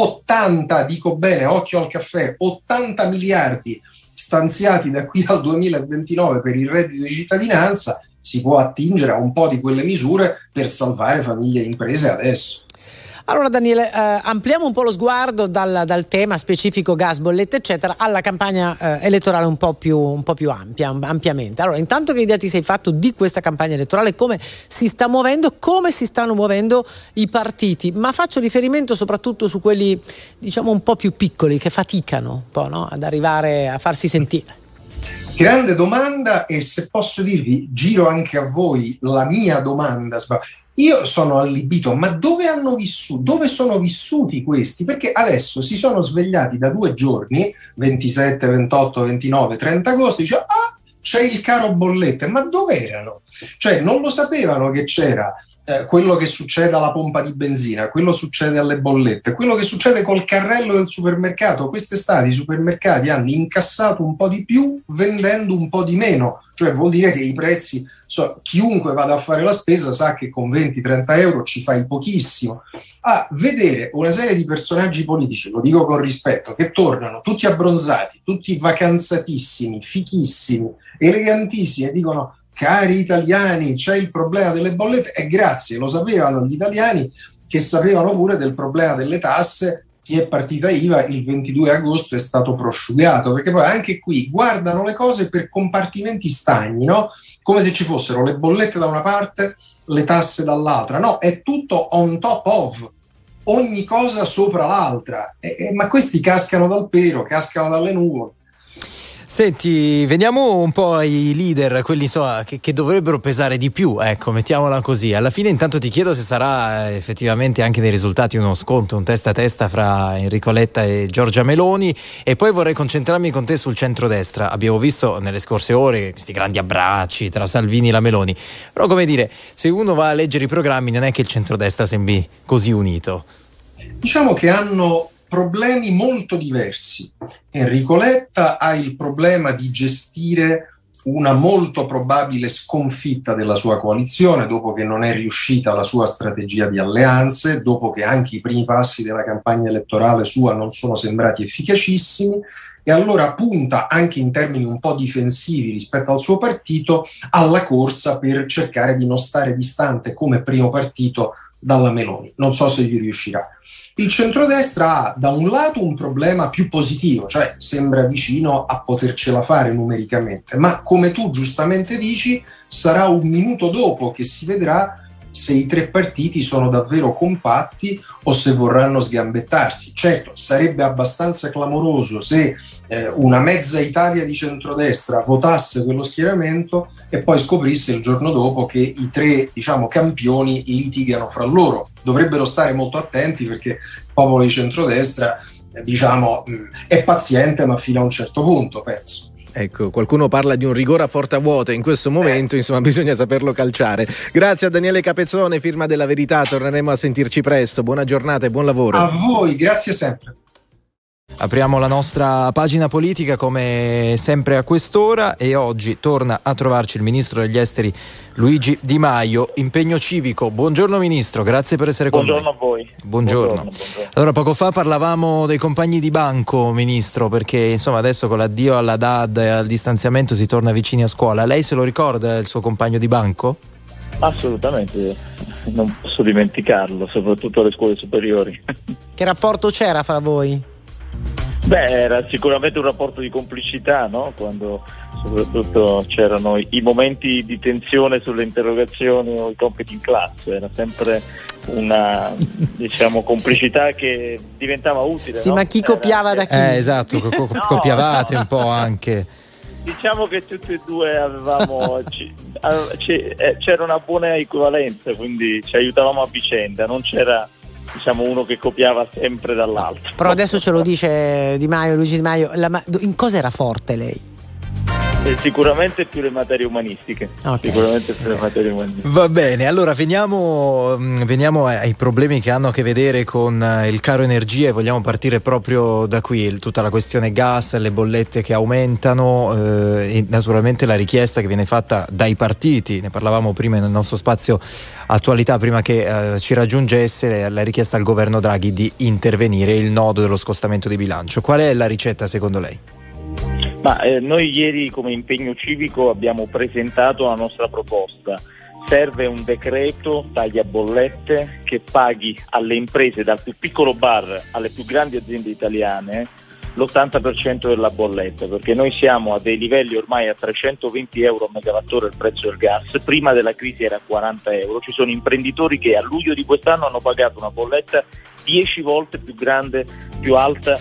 80, dico bene, occhio al caffè, 80 miliardi stanziati da qui al 2029 per il reddito di cittadinanza. Si può attingere a un po' di quelle misure per salvare famiglie e imprese adesso.
Allora Daniele, ampliamo un po' lo sguardo dal tema specifico gas, bollette eccetera alla campagna elettorale un po' più ampiamente. Allora, intanto che idea ti sei fatto di questa campagna elettorale, come si sta muovendo, come si stanno muovendo i partiti, ma faccio riferimento soprattutto su quelli diciamo un po' più piccoli che faticano un po', no? Ad arrivare a farsi sentire.
Grande domanda, e se posso dirvi, giro anche a voi la mia domanda. Io sono allibito, ma dove sono vissuti questi? Perché adesso si sono svegliati da 2 giorni, 27, 28, 29, 30 agosto, dice c'è il caro bollette, ma dove erano? Cioè non lo sapevano che c'era quello che succede alla pompa di benzina, quello succede alle bollette, quello che succede col carrello del supermercato. Quest'estate i supermercati hanno incassato un po' di più vendendo un po' di meno, cioè vuol dire che i prezzi, chiunque vada a fare la spesa sa che con 20-30 euro ci fai pochissimo. A vedere una serie di personaggi politici, lo dico con rispetto, che tornano tutti abbronzati, tutti vacanzatissimi, fichissimi, elegantissimi, e dicono: cari italiani, c'è il problema delle bollette. E grazie, lo sapevano gli italiani, che sapevano pure del problema delle tasse. Chi è partita IVA il 22 agosto è stato prosciugato, perché poi anche qui guardano le cose per compartimenti stagni, no? Come se ci fossero le bollette da una parte, le tasse dall'altra. No, è tutto on top of, ogni cosa sopra l'altra. Ma questi cascano dal pero, cascano dalle nuvole.
Senti, veniamo un po' ai leader, quelli insomma che dovrebbero pesare di più, ecco, mettiamola così. Alla fine intanto ti chiedo se sarà effettivamente anche nei risultati uno scontro, un testa a testa fra Enrico Letta e Giorgia Meloni, e poi vorrei concentrarmi con te sul centrodestra. Abbiamo visto nelle scorse ore questi grandi abbracci tra Salvini e la Meloni, però come dire, se uno va a leggere i programmi non è che il centrodestra sembri così unito.
Diciamo che hanno problemi molto diversi. Enrico Letta ha il problema di gestire una molto probabile sconfitta della sua coalizione, dopo che non è riuscita la sua strategia di alleanze, dopo che anche i primi passi della campagna elettorale sua non sono sembrati efficacissimi, e allora punta, anche in termini un po' difensivi rispetto al suo partito, alla corsa per cercare di non stare distante come primo partito dalla Meloni. Non so se gli riuscirà. Il centrodestra ha da un lato un problema più positivo, cioè sembra vicino a potercela fare numericamente, ma come tu giustamente dici, sarà un minuto dopo che si vedrà se i 3 partiti sono davvero compatti o se vorranno sgambettarsi. Certo, sarebbe abbastanza clamoroso se una mezza Italia di centrodestra votasse quello schieramento e poi scoprisse il giorno dopo che i 3, campioni litigano fra loro. Dovrebbero stare molto attenti, perché il popolo di centrodestra, è paziente, ma fino a un certo punto, penso.
Ecco, qualcuno parla di un rigore a porta vuota in questo momento, insomma bisogna saperlo calciare. Grazie a Daniele Capezzone, firma della Verità, torneremo a sentirci presto, buona giornata e buon lavoro.
A voi, grazie sempre.
Apriamo la nostra pagina politica come sempre a quest'ora e oggi torna a trovarci il ministro degli esteri Luigi Di Maio. Impegno civico. Buongiorno ministro, grazie per essere con noi.
Buongiorno a voi.
Buongiorno. Allora, poco fa parlavamo dei compagni di banco, ministro, perché insomma adesso con l'addio alla DAD e al distanziamento si torna vicini a scuola. Lei se lo ricorda il suo compagno di banco?
Assolutamente, non posso dimenticarlo, soprattutto alle scuole superiori.
Che rapporto c'era fra voi?
Beh, era sicuramente un rapporto di complicità, no? Quando soprattutto c'erano i momenti di tensione sulle interrogazioni o i compiti in classe, era sempre una, diciamo, complicità che diventava utile.
Sì,
no?
Ma chi copiava da chi?
Esatto, copiavate un po' anche.
Diciamo che tutti e due avevamo c'era una buona equivalenza, quindi ci aiutavamo a vicenda, non c'era, diciamo, uno che copiava sempre dall'altro.
Però adesso ce lo dice Di Maio, Luigi Di Maio, in cosa era forte lei?
Sicuramente più le materie umanistiche.
Okay.
Sicuramente più le materie umanistiche.
Va bene, allora veniamo ai problemi che hanno a che vedere con il caro energia e vogliamo partire proprio da qui, tutta la questione gas, le bollette che aumentano e naturalmente la richiesta che viene fatta dai partiti. Ne parlavamo prima nel nostro spazio attualità, prima che ci raggiungesse la richiesta al governo Draghi di intervenire, il nodo dello scostamento di bilancio. Qual è la ricetta secondo lei?
Noi ieri come impegno civico abbiamo presentato la nostra proposta. Serve un decreto taglia bollette che paghi alle imprese, dal più piccolo bar alle più grandi aziende italiane, l'80% della bolletta, perché noi siamo a dei livelli ormai a 320 euro a megawattora il prezzo del gas, prima della crisi era a 40 euro, ci sono imprenditori che a luglio di quest'anno hanno pagato una bolletta 10 volte più grande, più alta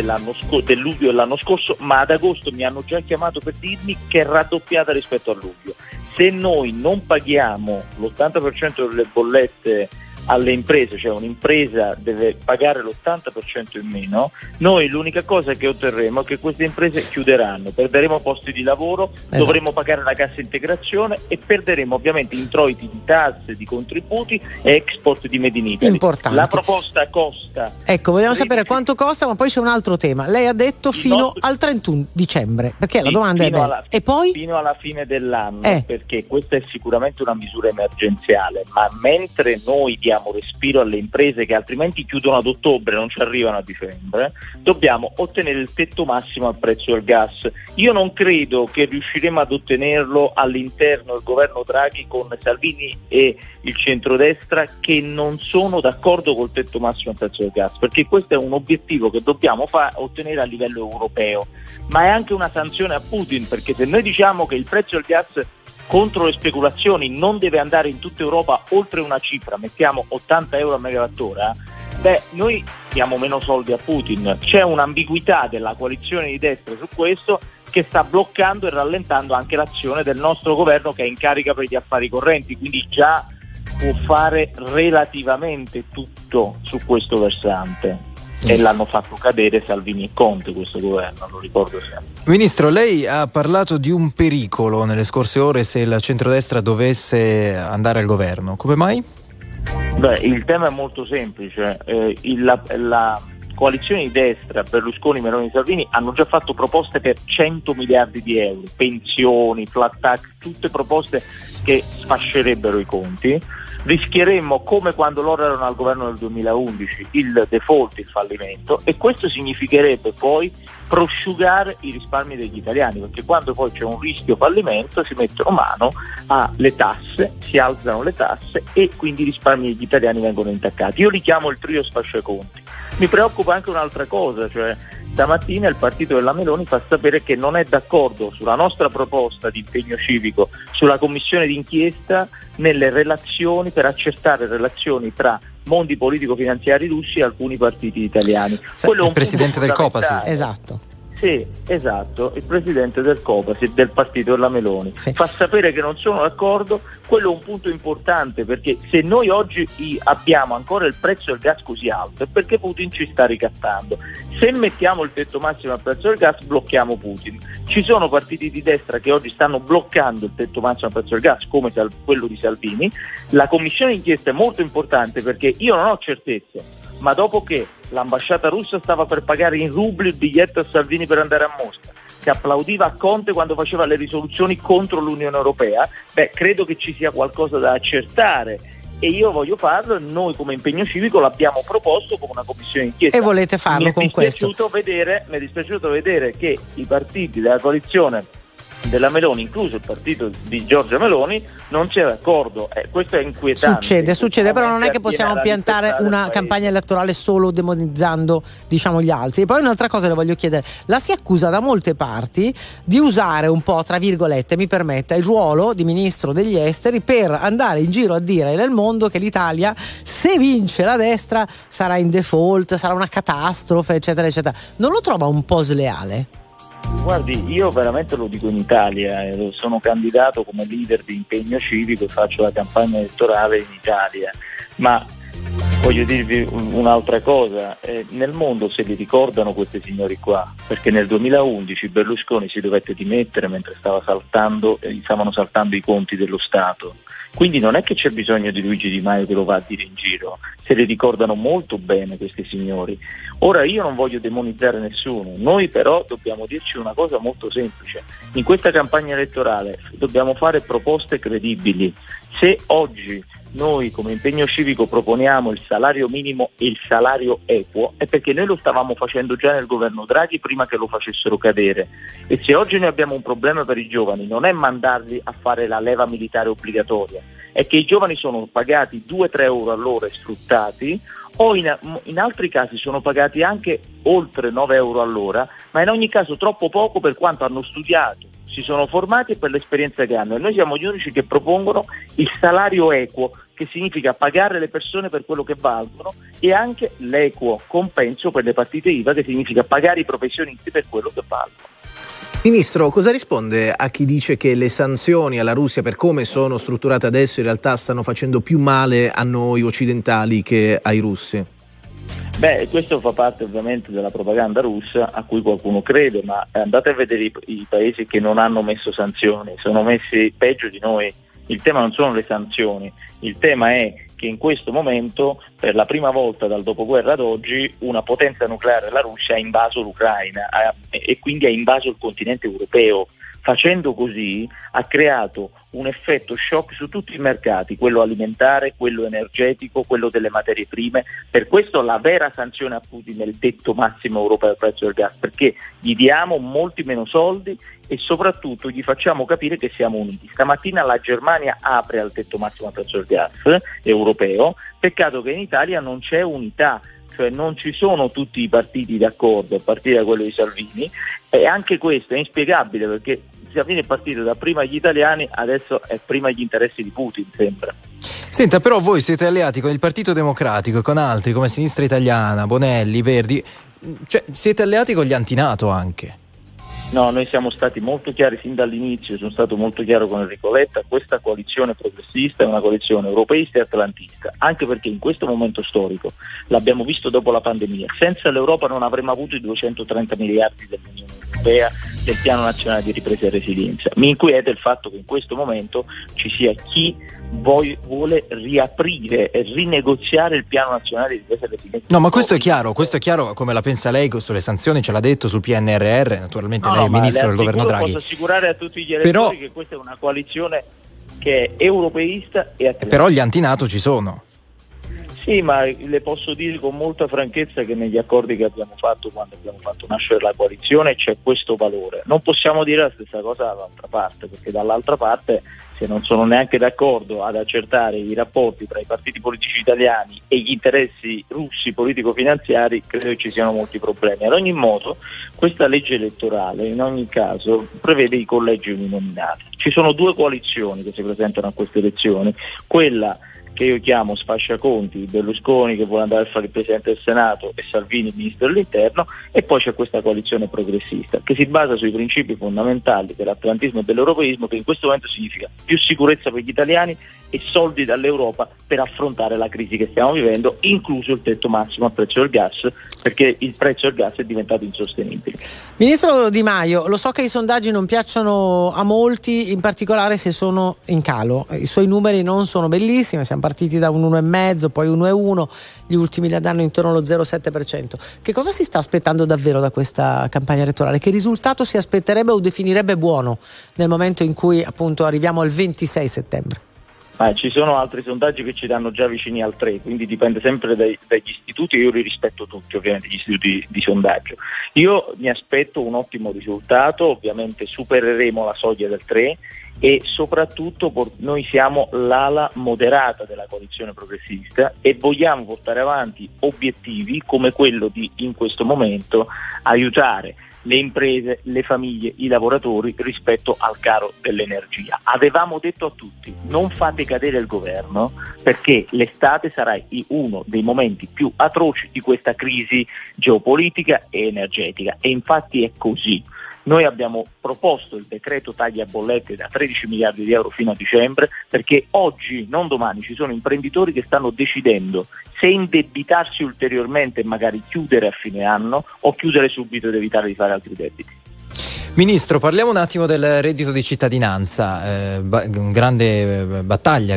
del luglio dell'anno scorso, ma ad agosto mi hanno già chiamato per dirmi che è raddoppiata rispetto a luglio. Se noi non paghiamo l'80% delle bollette alle imprese, cioè un'impresa deve pagare l'80% in meno, noi l'unica cosa che otterremo è che queste imprese chiuderanno, perderemo posti di lavoro, dovremo pagare la cassa integrazione e perderemo ovviamente introiti di tasse, di contributi e export di Made in Italy.
Importante.
La proposta costa.
Ecco, vogliamo sapere quanto costa, ma poi c'è un altro tema. Lei ha detto fino al 31 dicembre, perché la domanda è bella. E poi?
Fino alla fine dell'anno, perché questa è sicuramente una misura emergenziale, ma mentre noi diamo respiro alle imprese che altrimenti chiudono ad ottobre, non ci arrivano a dicembre, dobbiamo ottenere il tetto massimo al prezzo del gas. Io non credo che riusciremo ad ottenerlo all'interno del governo Draghi con Salvini e il centrodestra che non sono d'accordo col tetto massimo al prezzo del gas, perché questo è un obiettivo che dobbiamo ottenere a livello europeo, ma è anche una sanzione a Putin, perché se noi diciamo che il prezzo del gas contro le speculazioni non deve andare in tutta Europa oltre una cifra, mettiamo 80 euro a megawattora, noi diamo meno soldi a Putin. C'è un'ambiguità della coalizione di destra su questo che sta bloccando e rallentando anche l'azione del nostro governo che è in carica per gli affari correnti, quindi già può fare relativamente tutto su questo versante. E l'hanno fatto cadere Salvini e Conte questo governo, lo ricordo sempre.
Ministro, lei ha parlato di un pericolo nelle scorse ore se il centrodestra dovesse andare al governo. Come mai?
Il tema è molto semplice. La coalizione di destra, Berlusconi, Meloni e Salvini, hanno già fatto proposte per 100 miliardi di euro, pensioni, flat tax, tutte proposte che sfascerebbero i conti. Rischieremmo, come quando loro erano al governo del 2011, il default, il fallimento, e questo significherebbe poi prosciugare i risparmi degli italiani, perché quando poi c'è un rischio fallimento si mettono mano alle tasse, si alzano le tasse e quindi i risparmi degli italiani vengono intaccati. Io li chiamo il trio sfasciaconti. Mi preoccupa anche un'altra cosa, cioè stamattina il partito della Meloni fa sapere che non è d'accordo sulla nostra proposta di impegno civico sulla commissione d'inchiesta nelle relazioni, per accertare relazioni tra mondi politico-finanziari russi e alcuni partiti italiani.
Quello è il presidente del Copasir.
Esatto.
Sì, esatto, il presidente del Copasir del partito della Meloni fa sapere che non sono d'accordo. Quello è un punto importante, perché se noi oggi abbiamo ancora il prezzo del gas così alto è perché Putin ci sta ricattando. Se mettiamo il tetto massimo al prezzo del gas blocchiamo Putin. Ci sono partiti di destra che oggi stanno bloccando il tetto massimo al prezzo del gas, come quello di Salvini. La commissione d'inchiesta è molto importante, perché io non ho certezze, ma dopo che l'ambasciata russa stava per pagare in rubli il biglietto a Salvini per andare a Mosca, che applaudiva a Conte quando faceva le risoluzioni contro l'Unione Europea, credo che ci sia qualcosa da accertare, e io voglio farlo, e noi come Impegno Civico l'abbiamo proposto come una commissione d'inchiesta.
E volete farlo con questo?
Mi è dispiaciuto vedere che i partiti della coalizione della Meloni, incluso il partito di Giorgia Meloni, non c'è d'accordo. Questo è inquietante.
Succede, però non è che possiamo piantare una campagna elettorale solo demonizzando, diciamo, gli altri. E poi un'altra cosa le voglio chiedere: la si accusa da molte parti di usare un po', tra virgolette, mi permetta, il ruolo di ministro degli esteri per andare in giro a dire nel mondo che l'Italia, se vince la destra, sarà in default, sarà una catastrofe, eccetera eccetera. Non lo trova un po' sleale?
Guardi, io veramente lo dico in Italia, sono candidato come leader di Impegno Civico e faccio la campagna elettorale in Italia, ma voglio dirvi un'altra cosa, nel mondo se li ricordano questi signori qua, perché nel 2011 Berlusconi si dovette dimettere mentre stavano saltando i conti dello Stato. Quindi non è che c'è bisogno di Luigi Di Maio che lo va a dire in giro, se li ricordano molto bene questi signori. Ora, io non voglio demonizzare nessuno, noi però dobbiamo dirci una cosa molto semplice: in questa campagna elettorale dobbiamo fare proposte credibili. Se oggi noi come Impegno Civico proponiamo il salario minimo e il salario equo, è perché noi lo stavamo facendo già nel governo Draghi prima che lo facessero cadere, e se oggi noi abbiamo un problema per i giovani non è mandarli a fare la leva militare obbligatoria, è che i giovani sono pagati 2-3 euro all'ora e sfruttati, o in altri casi sono pagati anche oltre 9 euro all'ora, ma in ogni caso troppo poco per quanto hanno studiato, si sono formati e per l'esperienza che hanno. E noi siamo gli unici che propongono il salario equo, che significa pagare le persone per quello che valgono, e anche l'equo compenso per le partite IVA, che significa pagare i professionisti per quello che valgono.
Ministro, cosa risponde a chi dice che le sanzioni alla Russia, per come sono strutturate adesso, in realtà stanno facendo più male a noi occidentali che ai russi?
Questo fa parte ovviamente della propaganda russa a cui qualcuno crede, ma andate a vedere i paesi che non hanno messo sanzioni, sono messi peggio di noi. Il tema non sono le sanzioni, il tema è che in questo momento, per la prima volta dal dopoguerra ad oggi, una potenza nucleare, la Russia, ha invaso l'Ucraina e quindi ha invaso il continente europeo. Facendo così ha creato un effetto shock su tutti i mercati, quello alimentare, quello energetico, quello delle materie prime. Per questo la vera sanzione a Putin è il tetto massimo europeo al prezzo del gas, perché gli diamo molti meno soldi e soprattutto gli facciamo capire che siamo uniti. Stamattina la Germania apre al tetto massimo al prezzo del gas europeo, peccato che in Italia non c'è unità, cioè non ci sono tutti i partiti d'accordo, a partire da quello di Salvini, e anche questo è inspiegabile, perché Salvini è partito da prima gli italiani, adesso è prima gli interessi di Putin, sembra.
Senta, però voi siete alleati con il Partito Democratico e con altri come Sinistra Italiana, Bonelli, Verdi, cioè siete alleati con gli antinato anche.
No, noi siamo stati molto chiari sin dall'inizio, sono stato molto chiaro con Enrico Letta: questa coalizione progressista è una coalizione europeista e atlantista, anche perché in questo momento storico, l'abbiamo visto dopo la pandemia, senza l'Europa non avremmo avuto i 230 miliardi dell'Unione Europea, del Piano Nazionale di Ripresa e Resilienza. Mi inquieta il fatto che in questo momento ci sia chi vuole riaprire e rinegoziare il Piano Nazionale di Ripresa e Resilienza.
No, ma questo è chiaro come la pensa lei sulle sanzioni, ce l'ha detto sul PNRR, naturalmente. Lei è ministro del governo Draghi.
Posso assicurare a tutti gli elettori che questa è una coalizione che è europeista e atlantica.
Però gli antinato ci sono.
Sì, ma le posso dire con molta franchezza che negli accordi che abbiamo fatto quando abbiamo fatto nascere la coalizione c'è questo valore. Non possiamo dire la stessa cosa dall'altra parte, perché dall'altra parte, se non sono neanche d'accordo ad accertare i rapporti tra i partiti politici italiani e gli interessi russi politico-finanziari, credo che ci siano molti problemi. Ad ogni modo, questa legge elettorale in ogni caso prevede i collegi uninominali. Ci sono due coalizioni che si presentano a queste elezioni, quella che io chiamo sfasciaconti, Berlusconi che vuole andare a fare il Presidente del Senato e Salvini Ministro dell'Interno, e poi c'è questa coalizione progressista che si basa sui principi fondamentali dell'atlantismo e dell'europeismo, che in questo momento significa più sicurezza per gli italiani e soldi dall'Europa per affrontare la crisi che stiamo vivendo, incluso il tetto massimo al prezzo del gas, perché il prezzo del gas è diventato insostenibile.
Ministro Di Maio, lo so che i sondaggi non piacciono a molti, in particolare se sono in calo. I suoi numeri non sono bellissimi, siamo partiti da un 1,5, poi 1,1, gli ultimi la danno intorno allo 0,7%. Che cosa si sta aspettando davvero da questa campagna elettorale? Che risultato si aspetterebbe o definirebbe buono nel momento in cui appunto arriviamo al 26 settembre?
Ci sono altri sondaggi che ci danno già vicini al 3, quindi dipende sempre dagli istituti, io li rispetto tutti ovviamente, gli istituti di sondaggio. Io mi aspetto un ottimo risultato, ovviamente supereremo la soglia del 3 e soprattutto noi siamo l'ala moderata della coalizione progressista e vogliamo portare avanti obiettivi come quello di, in questo momento, aiutare le imprese, le famiglie, i lavoratori rispetto al caro dell'energia. Avevamo detto a tutti: non fate cadere il governo, perché l'estate sarà uno dei momenti più atroci di questa crisi geopolitica e energetica, e infatti è così. Noi abbiamo proposto il decreto taglia bollette da 13 miliardi di euro fino a dicembre, perché oggi, non domani, ci sono imprenditori che stanno decidendo se indebitarsi ulteriormente e magari chiudere a fine anno o chiudere subito ed evitare di fare altri debiti.
Ministro, parliamo un attimo del reddito di cittadinanza, grande battaglia,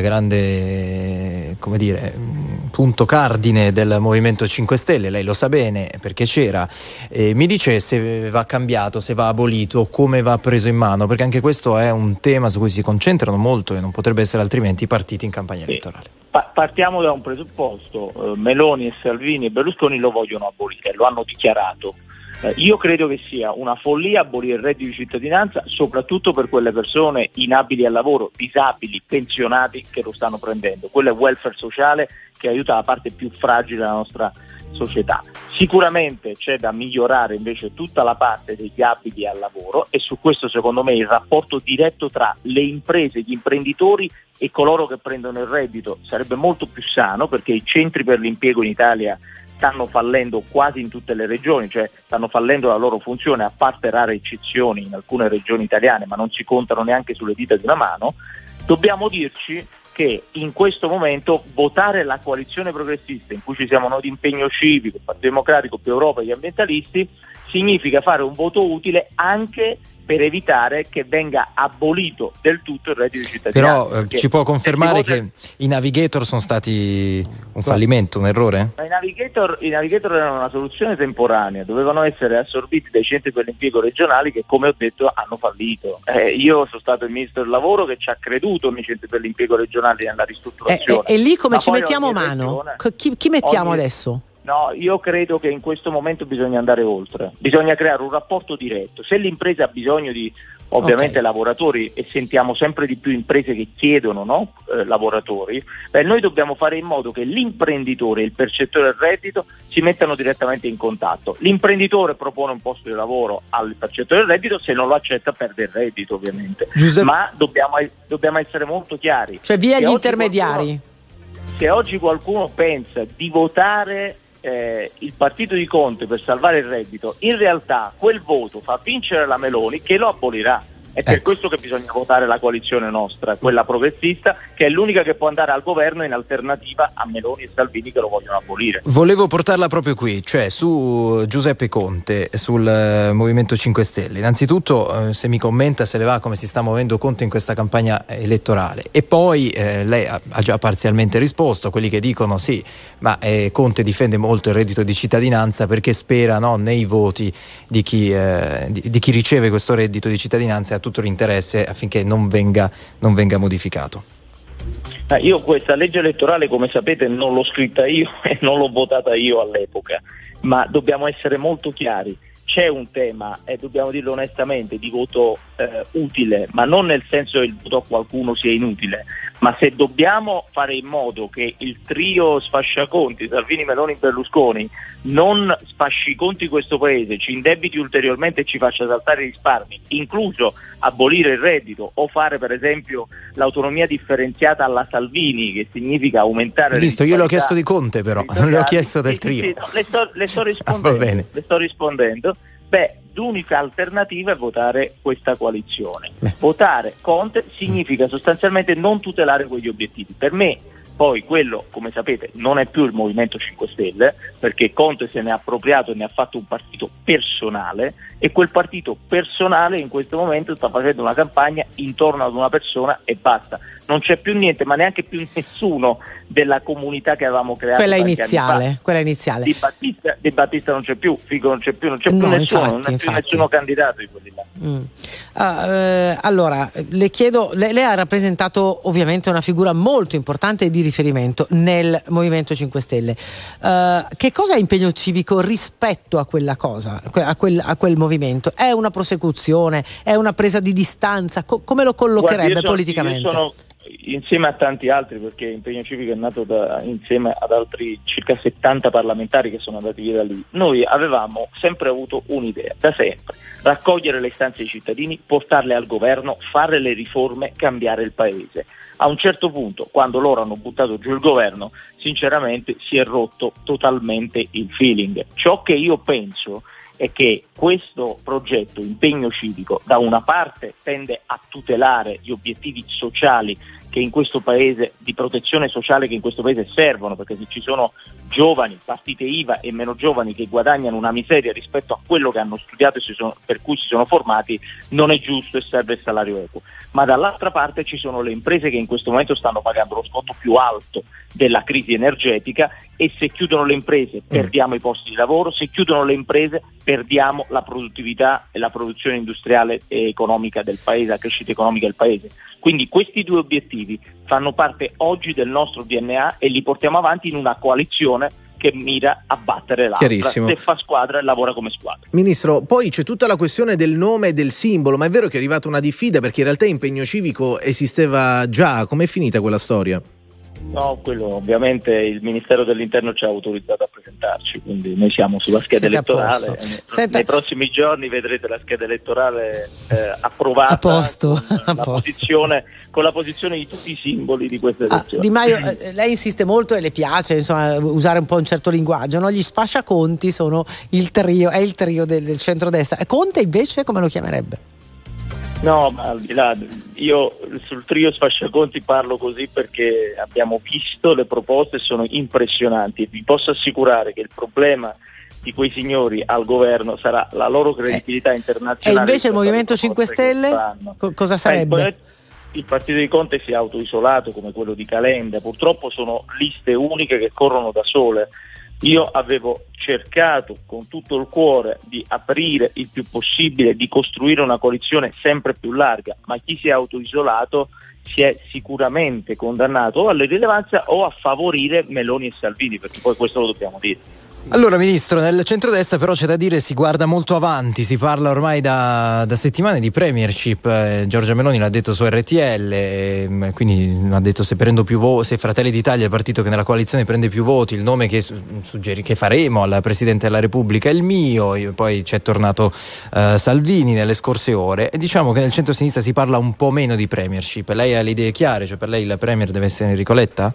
grande, come dire, punto cardine del Movimento 5 Stelle, lei lo sa bene perché c'era. Mi dice se va cambiato, se va abolito, come va preso in mano, perché anche questo è un tema su cui si concentrano molto e non potrebbe essere altrimenti i partiti in campagna elettorale.
Partiamo da un presupposto: Meloni e Salvini e Berlusconi lo vogliono abolire, lo hanno dichiarato. Io credo che sia una follia abolire il reddito di cittadinanza, soprattutto per quelle persone inabili al lavoro, disabili, pensionati che lo stanno prendendo. Quello è welfare sociale che aiuta la parte più fragile della nostra società. Sicuramente c'è da migliorare invece tutta la parte degli abili al lavoro, e su questo secondo me il rapporto diretto tra le imprese, gli imprenditori e coloro che prendono il reddito sarebbe molto più sano, perché i centri per l'impiego in Italia stanno fallendo quasi in tutte le regioni, cioè stanno fallendo la loro funzione, a parte rare eccezioni in alcune regioni italiane, ma non si contano neanche sulle dita di una mano. Dobbiamo dirci che in questo momento votare la coalizione progressista, in cui ci siamo noi di Impegno Civico, il Partito Democratico, più Europa e gli ambientalisti, significa fare un voto utile anche per evitare che venga abolito del tutto il reddito di cittadinanza.
Però ci può confermare che i navigator sono stati un fallimento, un errore?
Ma i navigator erano una soluzione temporanea, dovevano essere assorbiti dai centri per l'impiego regionali che, come ho detto, hanno fallito. Io sono stato il ministro del lavoro che ci ha creduto nei centri per l'impiego regionali nella ristrutturazione.
E lì come ci mettiamo mano? Chi mettiamo adesso?
No, io credo che in questo momento bisogna andare oltre, bisogna creare un rapporto diretto. Se l'impresa ha bisogno di ovviamente lavoratori, e sentiamo sempre di più imprese che chiedono lavoratori, noi dobbiamo fare in modo che l'imprenditore e il percettore del reddito si mettano direttamente in contatto. L'imprenditore propone un posto di lavoro al percettore del reddito, se non lo accetta perde il reddito ovviamente. Ma dobbiamo essere molto chiari.
Cioè via gli intermediari.
Se oggi qualcuno pensa di votare il partito di Conte per salvare il reddito, in realtà quel voto fa vincere la Meloni, che lo abolirà. È per questo che bisogna votare la coalizione nostra, quella progressista, che è l'unica che può andare al governo in alternativa a Meloni e Salvini che lo vogliono abolire.
Volevo portarla proprio qui, cioè su Giuseppe Conte, sul Movimento 5 Stelle. Innanzitutto se mi commenta se le va come si sta muovendo Conte in questa campagna elettorale, e poi lei ha già parzialmente risposto a quelli che dicono sì, ma Conte difende molto il reddito di cittadinanza perché spera nei voti di chi riceve questo reddito di cittadinanza, tutto l'interesse affinché non venga modificato.
Io questa legge elettorale, come sapete, non l'ho scritta io e non l'ho votata io all'epoca, ma dobbiamo essere molto chiari. C'è un tema, e dobbiamo dirlo onestamente, di voto utile, ma non nel senso che il voto a qualcuno sia inutile, ma se dobbiamo fare in modo che il trio sfasciaconti Salvini, Meloni, Berlusconi non sfasci conti questo paese, ci indebiti ulteriormente e ci faccia saltare i risparmi, incluso abolire il reddito o fare per esempio l'autonomia differenziata alla Salvini, che significa aumentare
Visto, io l'ho chiesto di Conte, però non le ho chiesto del trio.
Sì, no, le sto rispondendo. Beh, l'unica alternativa è votare questa coalizione. Votare Conte significa sostanzialmente non tutelare quegli obiettivi. Per me poi quello, come sapete, non è più il Movimento 5 Stelle, perché Conte se ne è appropriato e ne ha fatto un partito personale, e quel partito personale in questo momento sta facendo una campagna intorno ad una persona e basta. Non c'è più niente, ma neanche più nessuno della comunità che avevamo creato.
Quella iniziale.
Di Battista non c'è più, Fico non c'è più, non c'è più nessuno, non c'è più nessuno candidato di quelli là.
Allora, le chiedo, lei ha rappresentato ovviamente una figura molto importante di riferimento nel Movimento 5 Stelle. Che cosa è impegno civico rispetto a quella cosa, a quel movimento? È una prosecuzione? È una presa di distanza? Come lo collocherebbe politicamente?
Io sono insieme a tanti altri, perché Impegno Civico è nato insieme ad altri circa 70 parlamentari che sono andati via da lì. Noi avevamo sempre avuto un'idea, da sempre: raccogliere le istanze dei cittadini, portarle al governo, fare le riforme, cambiare il paese. A un certo punto, quando loro hanno buttato giù il governo, sinceramente si è rotto totalmente il feeling. Ciò che io penso è che questo progetto Impegno Civico da una parte tende a tutelare gli obiettivi sociali che in questo paese, di protezione sociale che in questo paese servono, perché se ci sono giovani, partite IVA e meno giovani che guadagnano una miseria rispetto a quello che hanno studiato e per cui si sono formati, non è giusto e serve il salario equo. Ma dall'altra parte ci sono le imprese che in questo momento stanno pagando lo scotto più alto della crisi energetica, e se chiudono le imprese perdiamo i posti di lavoro, se chiudono le imprese perdiamo la produttività e la produzione industriale e economica del paese, la crescita economica del paese. Quindi questi due obiettivi fanno parte oggi del nostro DNA e li portiamo avanti in una coalizione che mira a battere l'altra. Se fa squadra e lavora come squadra.
Ministro, poi c'è tutta la questione del nome e del simbolo, ma è vero che è arrivata una diffida, perché in realtà Impegno Civico esisteva già. Com'è finita quella storia?
No, quello ovviamente il Ministero dell'Interno ci ha autorizzato a presentarci, quindi noi siamo sulla scheda elettorale. Nei prossimi giorni vedrete la scheda elettorale approvata con la posizione di tutti i simboli di questa elezione.
Di Maio, lei insiste molto e le piace usare un po' un certo linguaggio, no? Gli sfasciaconti sono il trio del centrodestra. Conte invece come lo chiamerebbe?
No, ma al di là, io sul trio sfasciaconti parlo così perché abbiamo visto le proposte, sono impressionanti. Vi posso assicurare che il problema di quei signori al governo sarà la loro credibilità internazionale.
E invece il Movimento 5 Stelle cosa sarebbe?
Il partito di Conte si è autoisolato come quello di Calenda, purtroppo sono liste uniche che corrono da sole. Io avevo cercato con tutto il cuore di aprire il più possibile, di costruire una coalizione sempre più larga, ma chi si è autoisolato si è sicuramente condannato o all'irrilevanza o a favorire Meloni e Salvini, perché poi questo lo dobbiamo dire.
Allora, Ministro, nel centrodestra però c'è da dire si guarda molto avanti, si parla ormai da settimane di premiership. Giorgia Meloni l'ha detto su RTL, quindi ha detto se prendo più voti, se Fratelli d'Italia è il partito che nella coalizione prende più voti, il nome che faremo alla Presidente della Repubblica è il mio. Poi c'è tornato Salvini nelle scorse ore, e diciamo che nel centro-sinistra si parla un po' meno di premiership. Lei ha le idee chiare? Cioè per lei la premier deve essere Enrico Letta?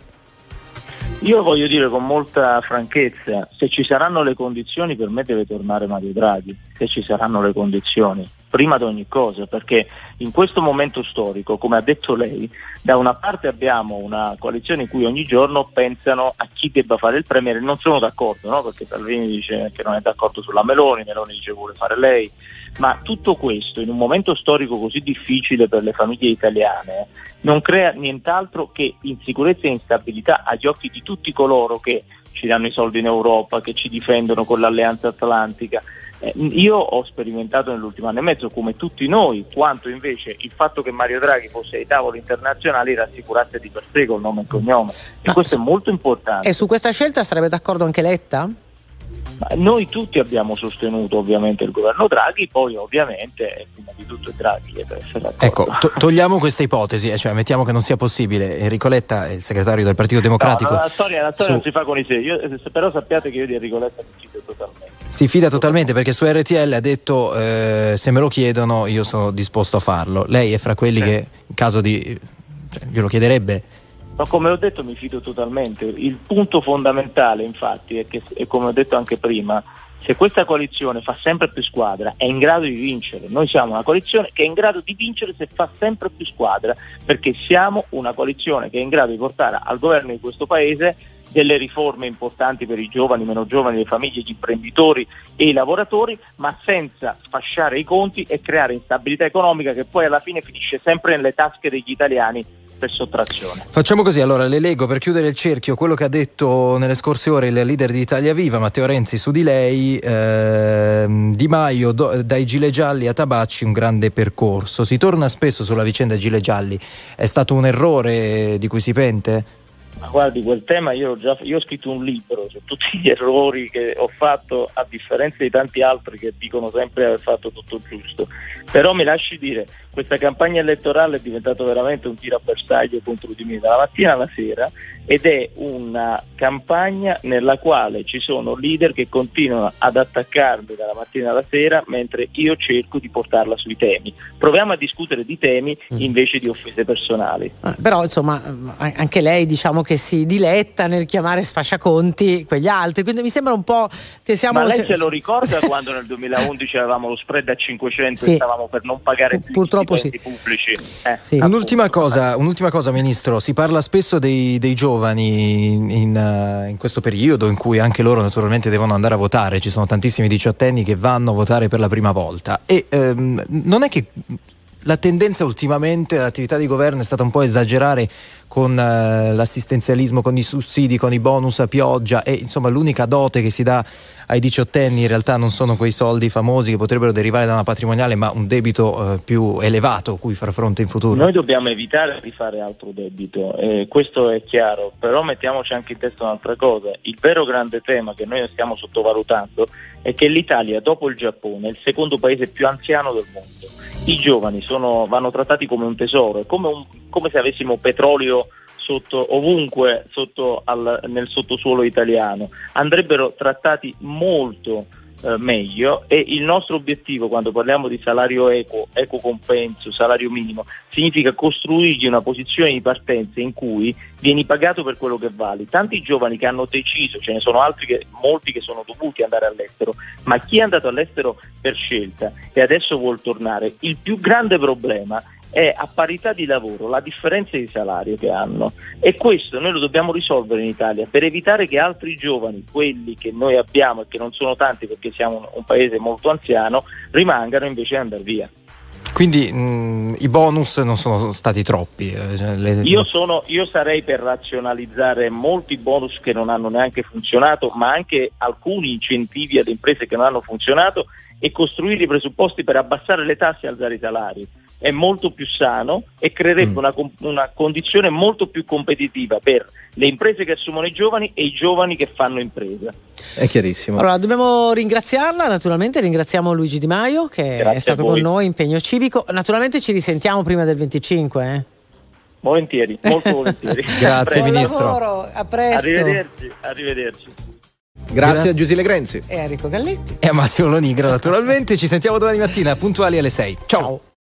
Io voglio dire con molta franchezza, se ci saranno le condizioni per me deve tornare Mario Draghi, se ci saranno le condizioni, prima di ogni cosa, perché in questo momento storico, come ha detto lei, da una parte abbiamo una coalizione in cui ogni giorno pensano a chi debba fare il premier e non sono d'accordo, no? Perché Salvini dice che non è d'accordo sulla Meloni dice vuole fare lei, ma tutto questo in un momento storico così difficile per le famiglie italiane non crea nient'altro che insicurezza e instabilità agli occhi di tutti coloro che ci danno i soldi in Europa, che ci difendono con l'Alleanza Atlantica. Io ho sperimentato nell'ultimo anno e mezzo, come tutti noi, quanto invece il fatto che Mario Draghi fosse ai tavoli internazionali rassicurasse di per sé col nome e cognome, e questo è molto importante.
E su questa scelta sarebbe d'accordo anche Letta?
Ma noi tutti abbiamo sostenuto ovviamente il governo Draghi, poi ovviamente prima di tutto è Draghi che deve essere d'accordo.
Ecco, togliamo questa ipotesi, cioè mettiamo che non sia possibile. Enrico Letta è il segretario del Partito Democratico.
No, la storia non si fa con i sei, però sappiate che io di Enrico Letta mi fido totalmente.
Si fida totalmente, perché su RTL ha detto se me lo chiedono io sono disposto a farlo. Lei è fra quelli che in caso di glielo chiederebbe?
Ma come ho detto mi fido totalmente. Il punto fondamentale infatti è che, e come ho detto anche prima, se questa coalizione fa sempre più squadra è in grado di vincere. Noi siamo una coalizione che è in grado di vincere se fa sempre più squadra, perché siamo una coalizione che è in grado di portare al governo di questo paese delle riforme importanti per i giovani, meno giovani, le famiglie, gli imprenditori e i lavoratori, ma senza sfasciare i conti e creare instabilità economica che poi alla fine finisce sempre nelle tasche degli italiani per sottrazione.
Facciamo così, allora le leggo per chiudere il cerchio quello che ha detto nelle scorse ore il leader di Italia Viva, Matteo Renzi, su di lei. Di Maio, dai gilet gialli a Tabacci un grande percorso. Si torna spesso sulla vicenda gilet gialli, è stato un errore di cui si pente?
Ma guardi, quel tema io ho scritto un libro su tutti gli errori che ho fatto, a differenza di tanti altri che dicono sempre di aver fatto tutto giusto. Però mi lasci dire, questa campagna elettorale è diventato veramente un tiro a bersaglio contro di me dalla mattina alla sera, ed è una campagna nella quale ci sono leader che continuano ad attaccarmi dalla mattina alla sera mentre io cerco di portarla sui temi. Proviamo a discutere di temi invece di offese personali.
Però insomma anche lei diciamo che si diletta nel chiamare sfasciaconti quegli altri, quindi mi sembra un po' che siamo...
Ma lei se lo ricorda quando nel 2011 avevamo lo spread a 500
sì.
E stavamo per non pagare più
purtroppo
stipendi pubblici?
Sì.
Un'ultima cosa, Ministro, si parla spesso dei giovani in questo periodo in cui anche loro naturalmente devono andare a votare, ci sono tantissimi diciottenni che vanno a votare per la prima volta e non è che la tendenza ultimamente dell'attività di governo è stata un po' esagerare con l'assistenzialismo, con i sussidi, con i bonus a pioggia e insomma l'unica dote che si dà ai diciottenni in realtà non sono quei soldi famosi che potrebbero derivare da una patrimoniale, ma un debito più elevato a cui far fronte in futuro.
Noi dobbiamo evitare di fare altro debito, questo è chiaro, però mettiamoci anche in testa un'altra cosa. Il vero grande tema che noi stiamo sottovalutando è che l'Italia, dopo il Giappone, è il secondo paese più anziano del mondo. I giovani vanno trattati come un tesoro, è come se avessimo petrolio ovunque nel sottosuolo italiano. Andrebbero trattati molto meglio, e il nostro obiettivo quando parliamo di salario equo compenso, salario minimo, significa costruirgli una posizione di partenza in cui vieni pagato per quello che vali. Tanti giovani che hanno deciso, ce ne sono molti che sono dovuti andare all'estero, ma chi è andato all'estero per scelta e adesso vuol tornare, il più grande problema è a parità di lavoro la differenza di salario che hanno, e questo noi lo dobbiamo risolvere in Italia per evitare che altri giovani, quelli che noi abbiamo e che non sono tanti perché siamo un paese molto anziano, rimangano invece di andare via.
Quindi i bonus non sono stati troppi?
Io sarei per razionalizzare molti bonus che non hanno neanche funzionato, ma anche alcuni incentivi alle imprese che non hanno funzionato, e costruire i presupposti per abbassare le tasse e alzare i salari. È molto più sano e creerebbe una condizione molto più competitiva per le imprese che assumono i giovani e i giovani che fanno impresa.
È chiarissimo.
Allora dobbiamo ringraziarla, naturalmente ringraziamo Luigi Di Maio che è stato con noi, Impegno Civico. Naturalmente ci risentiamo prima del 25.
Volentieri, molto volentieri.
Grazie Ministro.
Buon lavoro, a presto.
Arrivederci.
Grazie a Giusile Grenzi
e a Enrico Galletti
e a Massimo Lonigro naturalmente. Ci sentiamo domani mattina puntuali alle 6. Ciao.